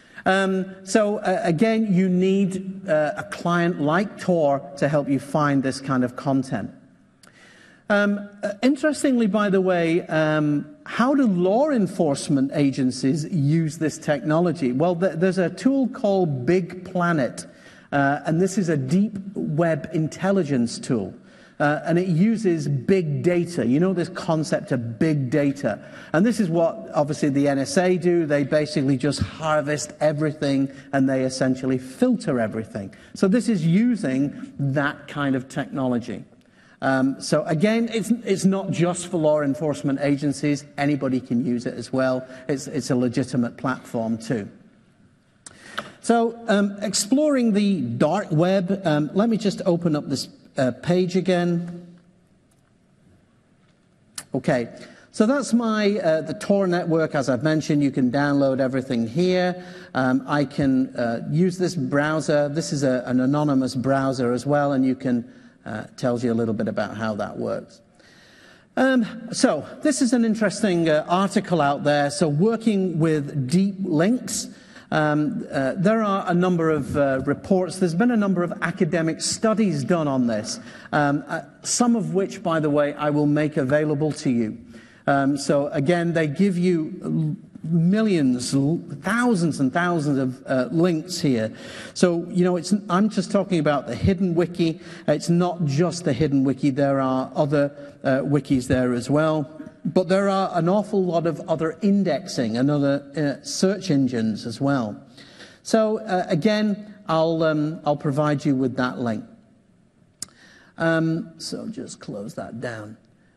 Again, you need a client like Tor to help you find this kind of content. Interestingly, by the way, how do law enforcement agencies use this technology? Well, there's a tool called Big Planet, and this is a deep web intelligence tool. and it uses big data. You know this concept of big data. And this is what, obviously, the NSA do. They basically just harvest everything, and they essentially filter everything. So this is using that kind of technology. So again, it's not just for law enforcement agencies. Anybody can use it as well. It's a legitimate platform too. So exploring the dark web, let me just open up this page again. Okay, so that's my the Tor network. As I've mentioned, you can download everything here. I can use this browser. This is an anonymous browser as well, and you can tells you a little bit about how that works. So this is an interesting article out there. So working with deep links. There are a number of reports. There's been a number of academic studies done on this, some of which, by the way, I will make available to you. So again, they give you millions, thousands and thousands of links here. So, you know, I'm just talking about the Hidden Wiki. It's not just the Hidden Wiki. There are other wikis there as well. But there are an awful lot of other indexing and other search engines as well. So, again, I'll provide you with that link. So just close that down.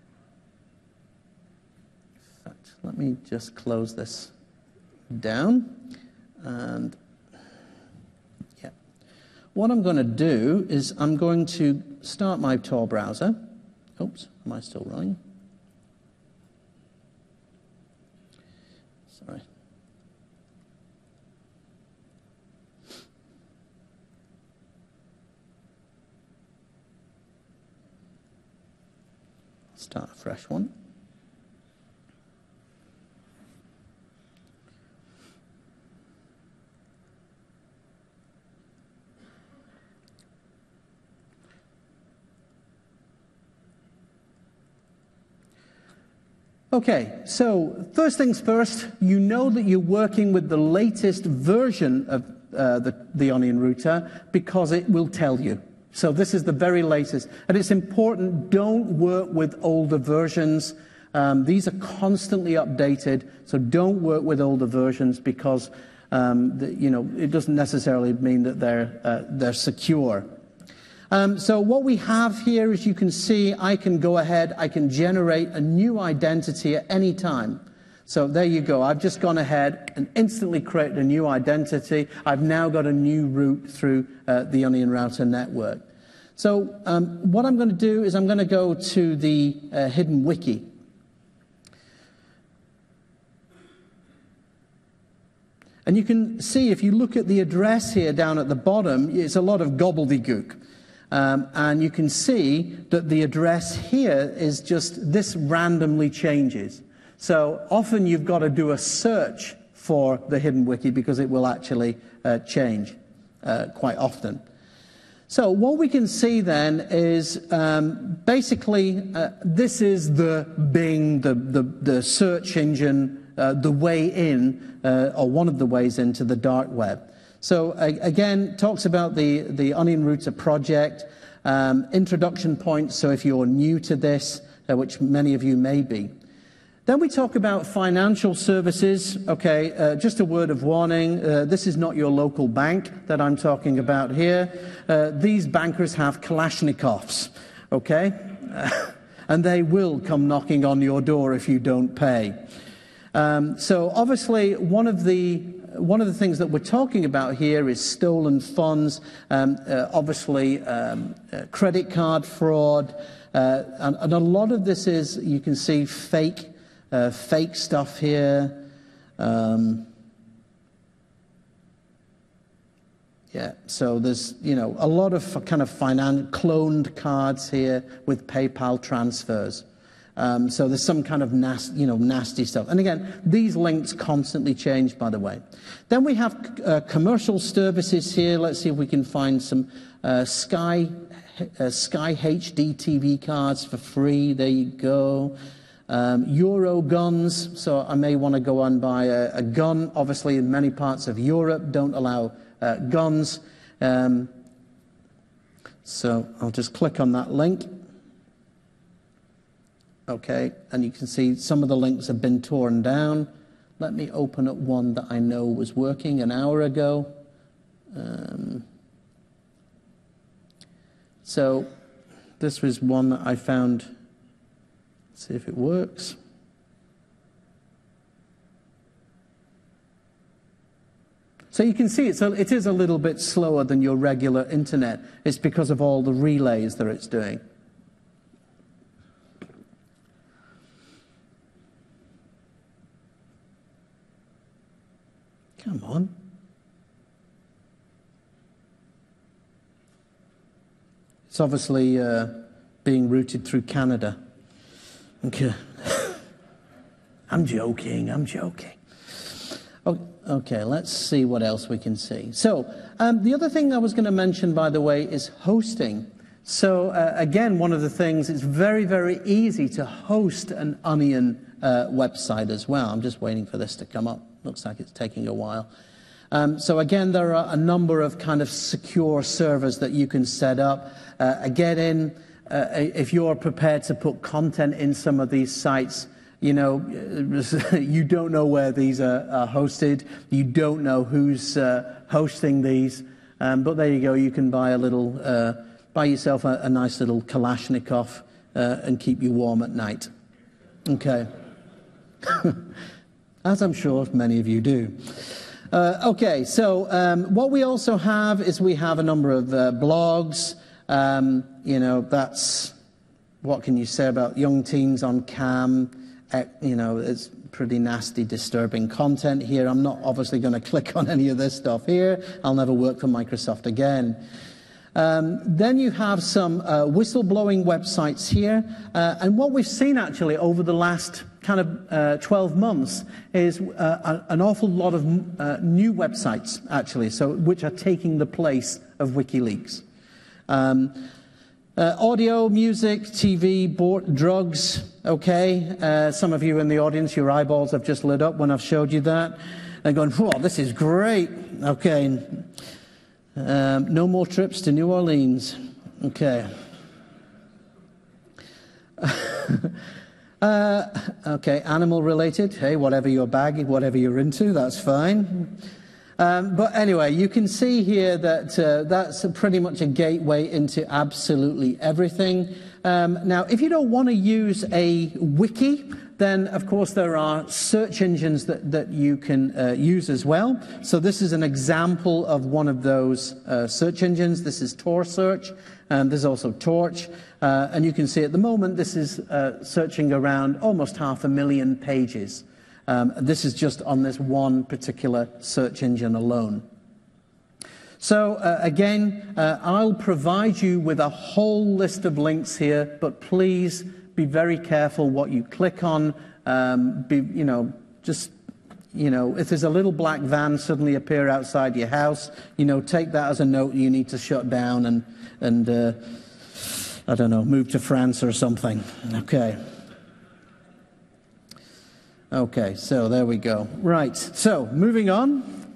Let me just close this down. And yeah, what I'm going to do is I'm going to start my Tor browser. Oops, am I still running? Sorry. Start a fresh one. Okay, so first things first, you know that you're working with the latest version of the Onion router because it will tell you. So this is the very latest. And it's important, don't work with older versions. These are constantly updated, so don't work with older versions because you know, it doesn't necessarily mean that they're secure. So what we have here, as you can see, I can go ahead, I can generate a new identity at any time. So there you go. I've just gone ahead and instantly created a new identity. I've now got a new route through the Onion Router network. So what I'm going to do is I'm going to go to the Hidden Wiki. And you can see, if you look at the address here down at the bottom, it's a lot of gobbledygook. And you can see that the address here is just, this randomly changes. So often you've got to do a search for the Hidden Wiki because it will actually change quite often. So what we can see then is basically this is the Bing, the search engine, the way in, or one of the ways into the dark web. So again, talks about the Onion Router project, introduction points, so if you're new to this, which many of you may be. Then we talk about financial services. Okay, just a word of warning, this is not your local bank that I'm talking about here. These bankers have Kalashnikovs, okay? And they will come knocking on your door if you don't pay. So obviously, one of the things that we're talking about here is stolen funds, obviously credit card fraud, and a lot of this is, you can see, fake stuff here. Yeah, so there's, you know, a lot of kind of cloned cards here with PayPal transfers. So there's some kind of nasty stuff. And again, these links constantly change, by the way. Then we have commercial services here. Let's see if we can find some Sky HD TV cards for free. There you go. Euro guns. So I may want to go and buy a gun. Obviously, in many parts of Europe, don't allow guns. So I'll just click on that link. Okay, and you can see some of the links have been torn down. Let me open up one that I know was working an hour ago. So this was one that I found. Let's see if it works. So you can see it is a little bit slower than your regular internet. It's because of all the relays that it's doing. Come on. It's obviously being routed through Canada. Okay. I'm joking. Okay, let's see what else we can see. So the other thing I was going to mention, by the way, is hosting. So again, one of the things, it's very, very easy to host an Onion website as well. I'm just waiting for this to come up. Looks like it's taking a while. So again, there are a number of kind of secure servers that you can set up. Again, if you're prepared to put content in some of these sites, you know, you don't know where these are hosted. You don't know who's hosting these. But there you go. You can buy buy yourself a nice little Kalashnikov and keep you warm at night. Okay. As I'm sure many of you do. Okay, so what we also have is we have a number of blogs. You know, that's, what can you say about young teens on cam? You know, it's pretty nasty, disturbing content here. I'm not obviously going to click on any of this stuff here. I'll never work for Microsoft again. Then you have some whistleblowing websites here. And what we've seen actually over the last kind of 12 months is an awful lot of new websites, actually, which are taking the place of WikiLeaks. Audio, music, TV, drugs, okay. Some of you in the audience, your eyeballs have just lit up when I've showed you that. They're going, whoa, this is great. Okay. No more trips to New Orleans. Okay. Okay, animal related. Hey, whatever your bag, whatever you're into, that's fine. But anyway, you can see here that that's pretty much a gateway into absolutely everything. Now, if you don't want to use a wiki, then of course there are search engines that you can use as well. So this is an example of one of those search engines. This is Tor Search, and there's also Torch. And you can see at the moment this is searching around almost 500,000 pages. This is just on this one particular search engine alone. So again, I'll provide you with a whole list of links here, but please be very careful what you click on. If there's a little black van suddenly appear outside your house, take that as a note you need to shut down and I don't know, move to France or something. Okay. Okay, so there we go. Right, so moving on.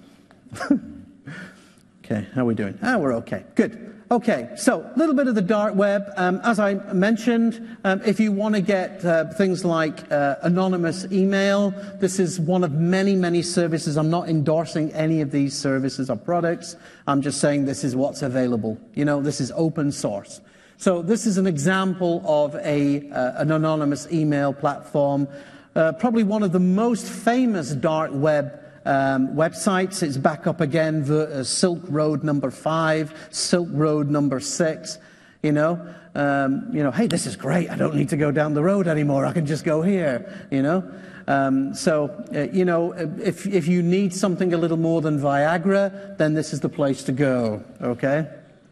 Okay, how are we doing? We're okay. Good. Okay, so a little bit of the dark web. As I mentioned, if you want to get things like anonymous email, this is one of many, many services. I'm not endorsing any of these services or products. I'm just saying this is what's available. This is open source. So this is an example of an anonymous email platform. Probably one of the most famous dark web websites. It's back up again, Silk Road number 5, Silk Road number 6. Hey, this is great. I don't need to go down the road anymore. I can just go here. If you need something a little more than Viagra, then this is the place to go. Okay.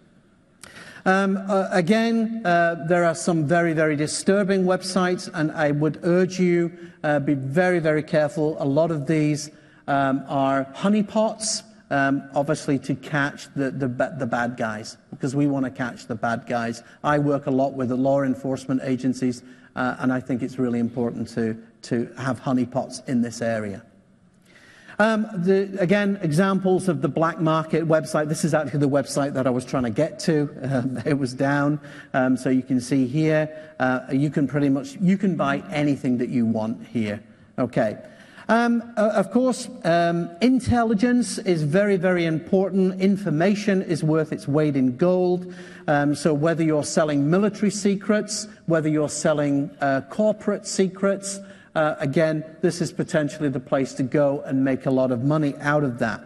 Again, there are some very, very disturbing websites, and I would urge you be very, very careful. A lot of these are honeypots, obviously to catch the bad guys, because we want to catch the bad guys. I work a lot with the law enforcement agencies, and I think it's really important to have honeypots in this area. Again, examples of the black market website. This is actually the website that I was trying to get to. It was down. So you can see here, you can buy anything that you want here. Okay. Of course, intelligence is very, very important. Information is worth its weight in gold. So whether you're selling military secrets, whether you're selling corporate secrets, again, this is potentially the place to go and make a lot of money out of that.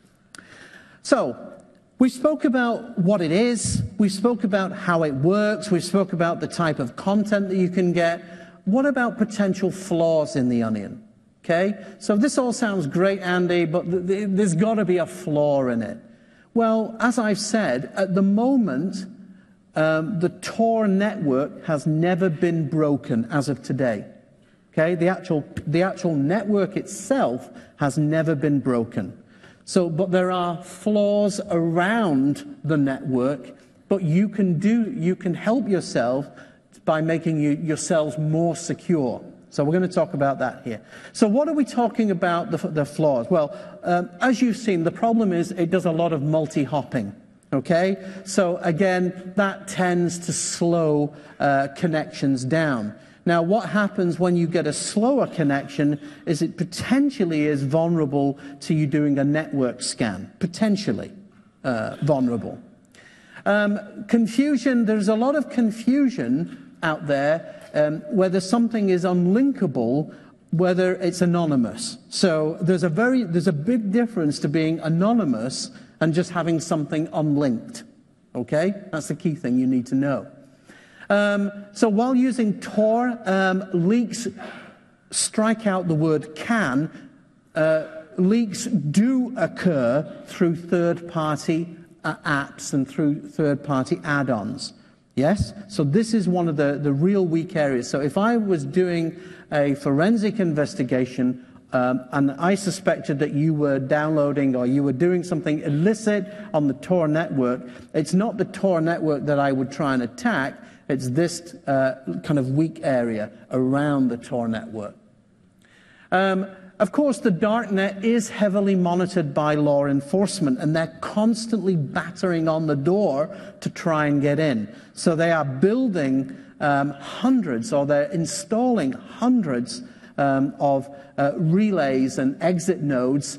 So we spoke about what it is. We spoke about how it works. We spoke about the type of content that you can get. What about potential flaws in the onion? Okay, so this all sounds great, Andy, but there's got to be a flaw in it. Well, as I've said, at the moment, the Tor network has never been broken as of today. Okay, the actual network itself has never been broken. So, but there are flaws around the network, but you can help yourself by making yourselves more secure. So we're going to talk about that here. So what are we talking about, the flaws? Well, as you've seen, the problem is it does a lot of multi-hopping. Okay? So again, that tends to slow connections down. Now, what happens when you get a slower connection is it potentially is vulnerable to you doing a network scan. Potentially vulnerable. Confusion, there's a lot of confusion out there whether something is unlinkable, whether it's anonymous. So there's a big difference to being anonymous and just having something unlinked. Okay? That's the key thing you need to know. So while using Tor, leaks strike out the word can. Leaks do occur through third-party apps and through third-party add-ons. Yes? So this is one of the real weak areas. So if I was doing a forensic investigation and I suspected that you were downloading or you were doing something illicit on the Tor network, it's not the Tor network that I would try and attack. It's this kind of weak area around the Tor network. Of course, the darknet is heavily monitored by law enforcement, and they're constantly battering on the door to try and get in. So they are building hundreds, or they're installing hundreds of relays and exit nodes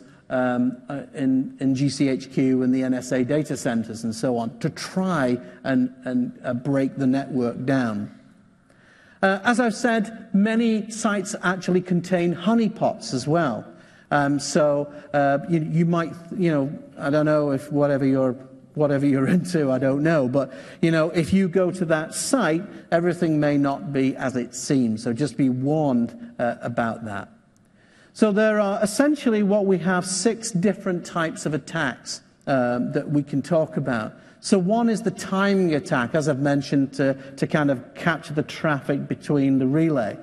in GCHQ and the NSA data centers and so on to try and break the network down. As I've said, many sites actually contain honeypots as well. So you might, I don't know if whatever you're into, I don't know. But, if you go to that site, everything may not be as it seems. So just be warned about that. So there are essentially what we have 6 different types of attacks that we can talk about. So one is the timing attack, as I've mentioned, to kind of capture the traffic between the relay.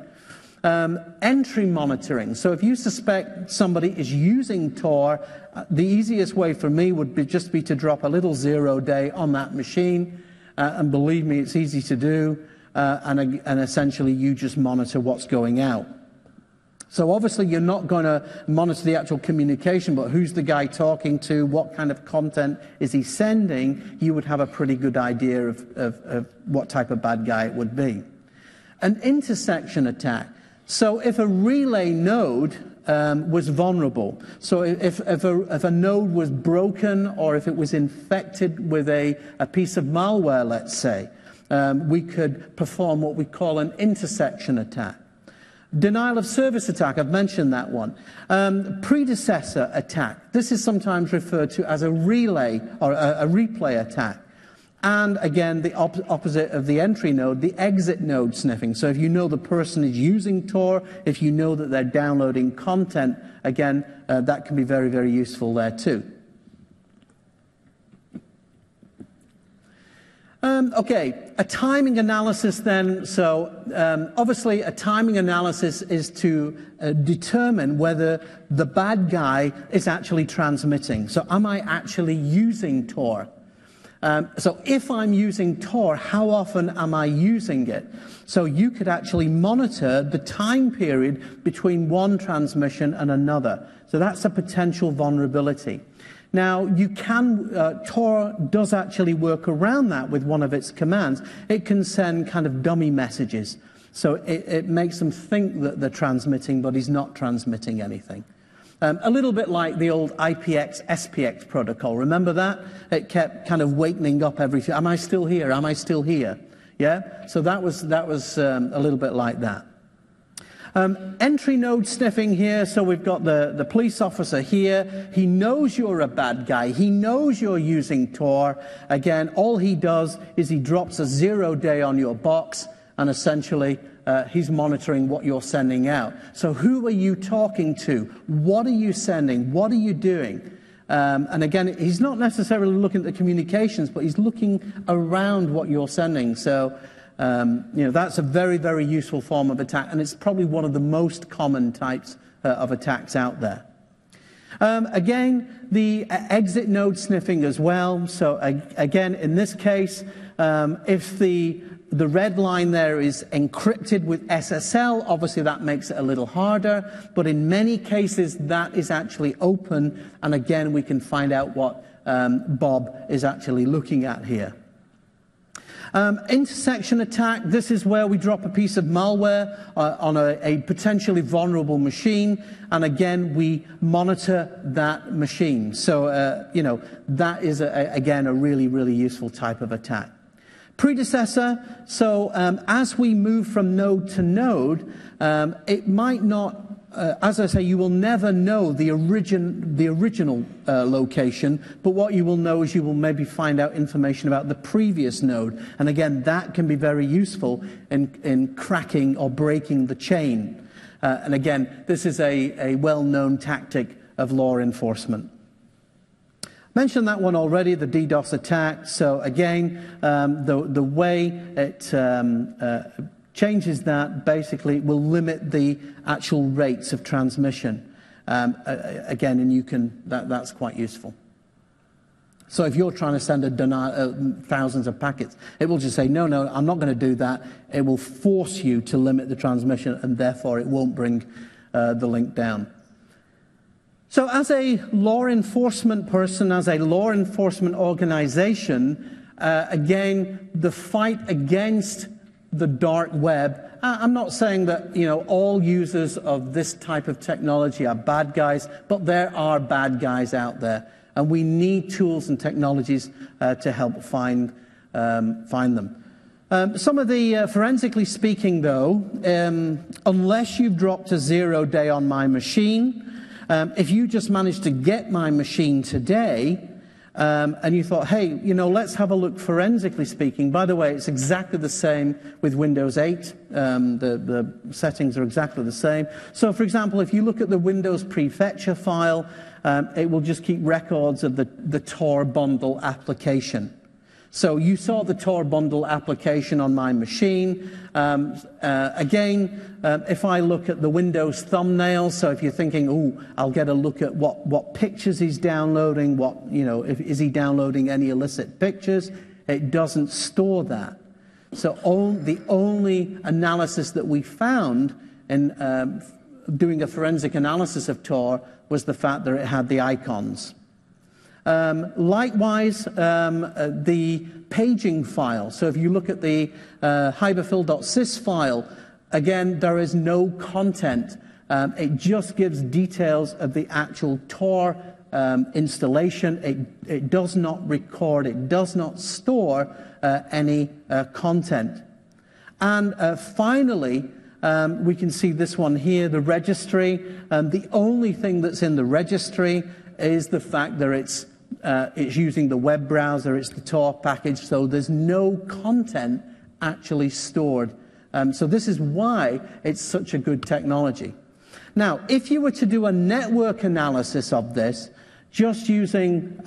Entry monitoring. So if you suspect somebody is using Tor, the easiest way for me would just be to drop a little 0-day on that machine. And believe me, it's easy to do. And essentially, you just monitor what's going out. So obviously, you're not going to monitor the actual communication, but who's the guy talking to? What kind of content is he sending? You would have a pretty good idea of what type of bad guy it would be. An intersection attack. So if a relay node was vulnerable, so if a node was broken or if it was infected with a piece of malware, let's say, we could perform what we call an intersection attack. Denial of service attack, I've mentioned that one. Predecessor attack. This is sometimes referred to as a relay or a replay attack. And again, the opposite of the entry node, the exit node sniffing. So if you know the person is using Tor, if you know that they're downloading content, again, that can be very, very useful there too. Okay, a timing analysis then. So obviously a timing analysis is to determine whether the bad guy is actually transmitting. So am I actually using Tor? So if I'm using Tor, how often am I using it? So you could actually monitor the time period between one transmission and another. So that's a potential vulnerability. Now, you can, Tor does actually work around that with one of its commands. It can send kind of dummy messages. So it makes them think that they're transmitting, but he's not transmitting anything. A little bit like the old IPX, SPX protocol. Remember that? It kept kind of wakening up every few. Am I still here? Am I still here? Yeah? So that was a little bit like that. Entry node sniffing here. So we've got the police officer here. He knows you're a bad guy. He knows you're using Tor. Again, all he does is he drops a 0-day on your box, and essentially he's monitoring what you're sending out. So who are you talking to? What are you sending? What are you doing? And again, he's not necessarily looking at the communications, but he's looking around what you're sending. So, that's a very, very useful form of attack, and it's probably one of the most common types of attacks out there. Again, the exit node sniffing as well. So again, in this case, if the red line there is encrypted with SSL, obviously that makes it a little harder, but in many cases that is actually open, and again we can find out what Bob is actually looking at here. Intersection attack, this is where we drop a piece of malware on a potentially vulnerable machine, and again we monitor that machine. So, that is, again, a really, really useful type of attack. Predecessor, so as we move from node to node, it might not, as I say, you will never know the original location, but what you will know is you will maybe find out information about the previous node. And again, that can be very useful in cracking or breaking the chain. And again, this is a well-known tactic of law enforcement. Mentioned that one already, the DDoS attack. So again, the way it changes that basically will limit the actual rates of transmission. Again, and that's quite useful. So if you're trying to send thousands of packets, it will just say, no, I'm not going to do that. It will force you to limit the transmission, and therefore it won't bring the link down. So as a law enforcement person, as a law enforcement organization, again, the fight against the dark web, I'm not saying that, all users of this type of technology are bad guys, but there are bad guys out there, and we need tools and technologies to help find them. Some of the, forensically speaking though, unless you've dropped a 0-day on my machine, if you just managed to get my machine today, and you thought, hey, let's have a look forensically speaking. By the way, it's exactly the same with Windows 8. The settings are exactly the same. So, for example, if you look at the Windows prefetcher file, it will just keep records of the Tor bundle application. So you saw the Tor bundle application on my machine. Again, if I look at the Windows thumbnail, so if you're thinking, I'll get a look at what pictures he's downloading, is he downloading any illicit pictures, it doesn't store that. So the only analysis that we found in doing a forensic analysis of Tor was the fact that it had the icons. Likewise, the paging file. So if you look at the hyberfill.sys file, again, there is no content. It just gives details of the actual Tor installation. It does not record, it does not store any content. And finally, we can see this one here, the registry. The only thing that's in the registry is the fact that it's using the web browser, it's the Tor package, so there's no content actually stored. So this is why it's such a good technology. Now, if you were to do a network analysis of this, just using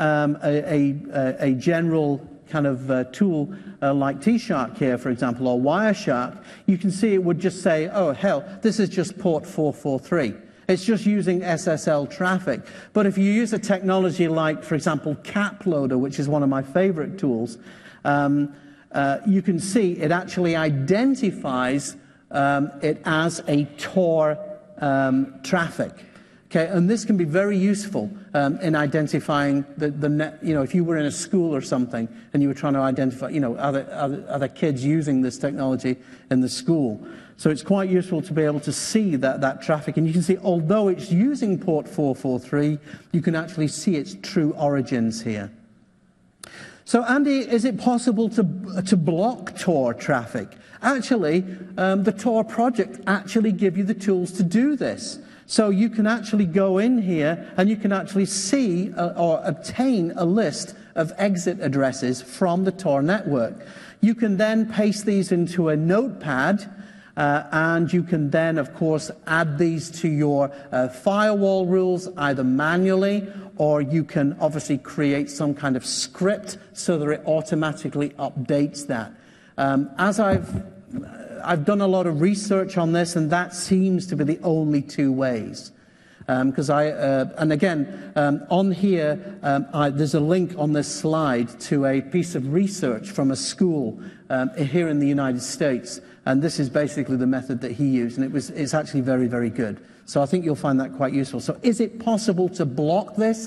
a general kind of tool like T-Shark here, for example, or Wireshark, you can see it would just say, oh, hell, this is just port 443. It's just using SSL traffic. But if you use a technology like, for example, CapLoader, which is one of my favorite tools, you can see it actually identifies it as a Tor traffic. Okay, and this can be very useful in identifying the net. You know, if you were in a school or something and you were trying to identify, you know, other kids using this technology in the school. So it's quite useful to be able to see that traffic. And you can see, although it's using port 443, you can actually see its true origins here. So, Andy, is it possible to block Tor traffic? Actually, the Tor project actually give you the tools to do this. So you can actually go in here and you can actually see or obtain a list of exit addresses from the Tor network. You can then paste these into a notepad, and you can then, of course, add these to your firewall rules, either manually, or you can obviously create some kind of script so that it automatically updates that. As I've done a lot of research on this, and that seems to be the only two ways. Because and again, on here, there's a link on this slide to a piece of research from a school here in the United States, and this is basically the method that he used, and it's actually very, very good. So I think you'll find that quite useful. So is it possible to block this?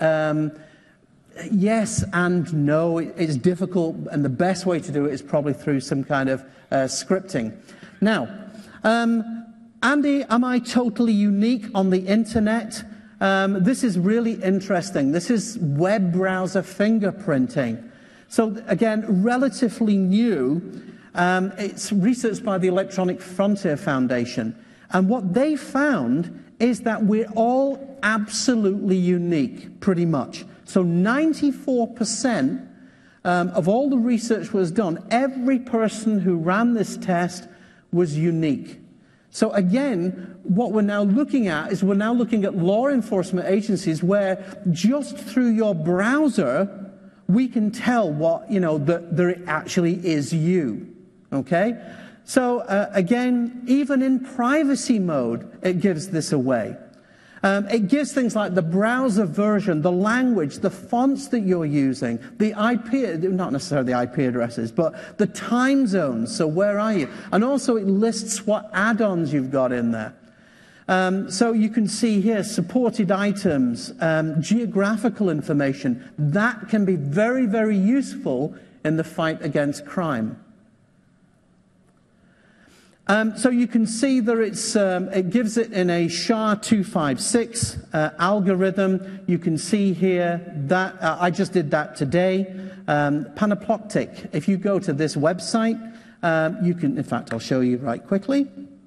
Yes and no. It's difficult, and the best way to do it is probably through some kind of scripting. Now, Andy, am I totally unique on the internet? This is really interesting. This is web browser fingerprinting. So again, relatively new. It's researched by the Electronic Frontier Foundation. And what they found is that we're all absolutely unique, pretty much. So 94% of all the research was done. Every person who ran this test was unique. So again, what we're now looking at is we're now looking at law enforcement agencies where just through your browser, we can tell what, you know, that there actually is you. Okay? So again, even in privacy mode, it gives this away. It gives things like the browser version, the language, the fonts that you're using, the IP, not necessarily the IP addresses, but the time zones. So where are you? And also it lists what add-ons you've got in there. So you can see here supported items, geographical information. That can be very, very useful in the fight against crime. So you can see that it gives it in a SHA-256 algorithm. You can see here that I just did that today. Panoptic. If you go to this website, you can, in fact, I'll show you right quickly.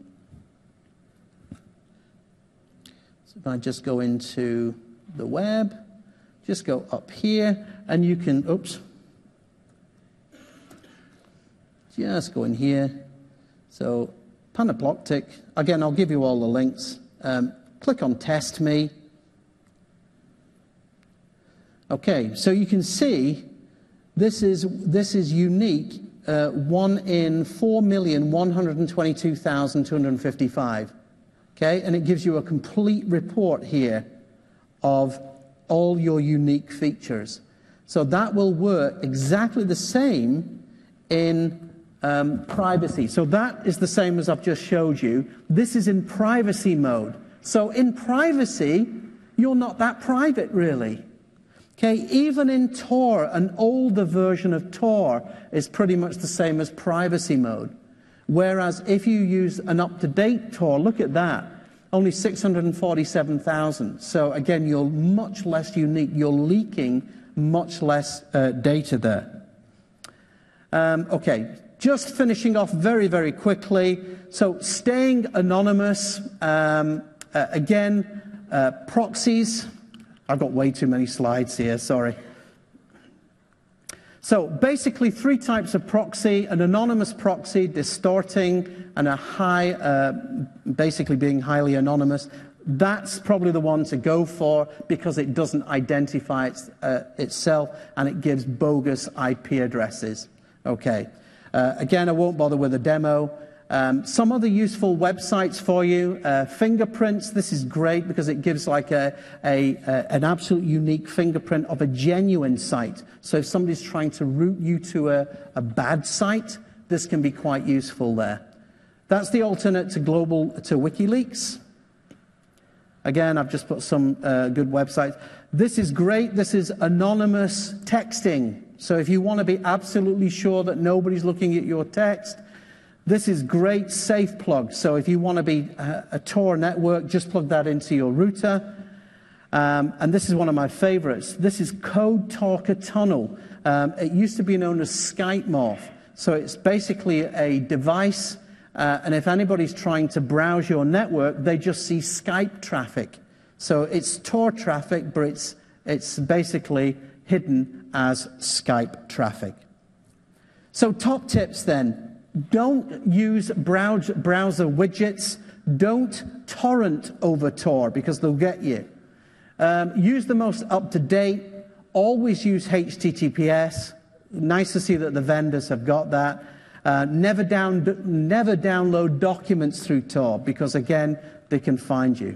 So if I just go into the web, just go up here, and you can, just go in here. So Panoptic, again, I'll give you all the links. Click on Test Me. Okay, so you can see this is unique. 1 in 4,122,255. Okay, and it gives you a complete report here of all your unique features. So that will work exactly the same in privacy. So that is the same as I've just showed you. This is in privacy mode. So in privacy, you're not that private, really. Okay, even in Tor, an older version of Tor is pretty much the same as privacy mode. Whereas if you use an up-to-date Tor, look at that, only 647,000. So again, you're much less unique. You're leaking much less data there. Okay. Just finishing off very, very quickly. So staying anonymous, again, proxies. I've got way too many slides here, sorry. So basically 3 types of proxy: an anonymous proxy, distorting, and a high, basically being highly anonymous. That's probably the one to go for because it doesn't identify itself and it gives bogus IP addresses. Okay. Again, I won't bother with a demo. Some other useful websites for you. Fingerprints, this is great because it gives like an absolute unique fingerprint of a genuine site. So if somebody's trying to route you to a bad site, this can be quite useful there. That's the alternate to WikiLeaks. Again, I've just put some good websites. This is great. This is anonymous texting. So if you want to be absolutely sure that nobody's looking at your text, this is great safe plug. So if you want to be a Tor network, just plug that into your router. And this is one of my favorites. This is Code Talker Tunnel. It used to be known as SkypeMorph. So it's basically a device, and if anybody's trying to browse your network, they just see Skype traffic. So it's Tor traffic, but it's basically hidden as Skype traffic. So top tips then. Don't use browser widgets. Don't torrent over Tor because they'll get you. Use the most up-to-date. Always use HTTPS. Nice to see that the vendors have got that. Never download documents through Tor because, again, they can find you.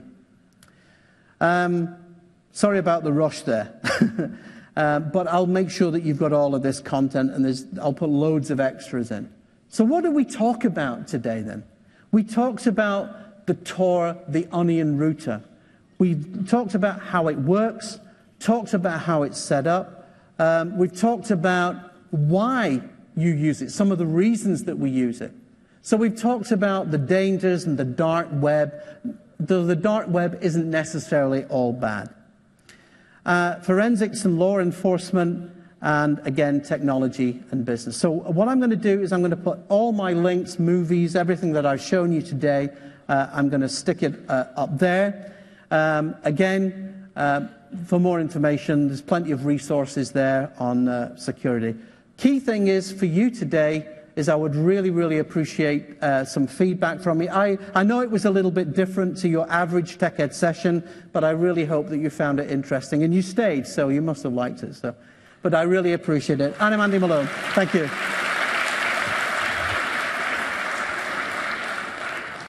Sorry about the rush there. But I'll make sure that you've got all of this content, and I'll put loads of extras in. So what did we talk about today then? We talked about the Tor, the Onion router. We talked about how it works, talked about how it's set up. We've talked about why you use it, some of the reasons that we use it. So we've talked about the dangers and the dark web, though the dark web isn't necessarily all bad. Forensics and law enforcement, and again, technology and business. So what I'm going to do is I'm going to put all my links, movies, everything that I've shown you today, I'm going to stick it up there. Again, for more information, there's plenty of resources there on security. Key thing is for you today is I would really, really appreciate some feedback from me. I know it was a little bit different to your average Tech Ed session, but I really hope that you found it interesting. And you stayed, so you must have liked it. But I really appreciate it. And I'm Andy Malone. Thank you.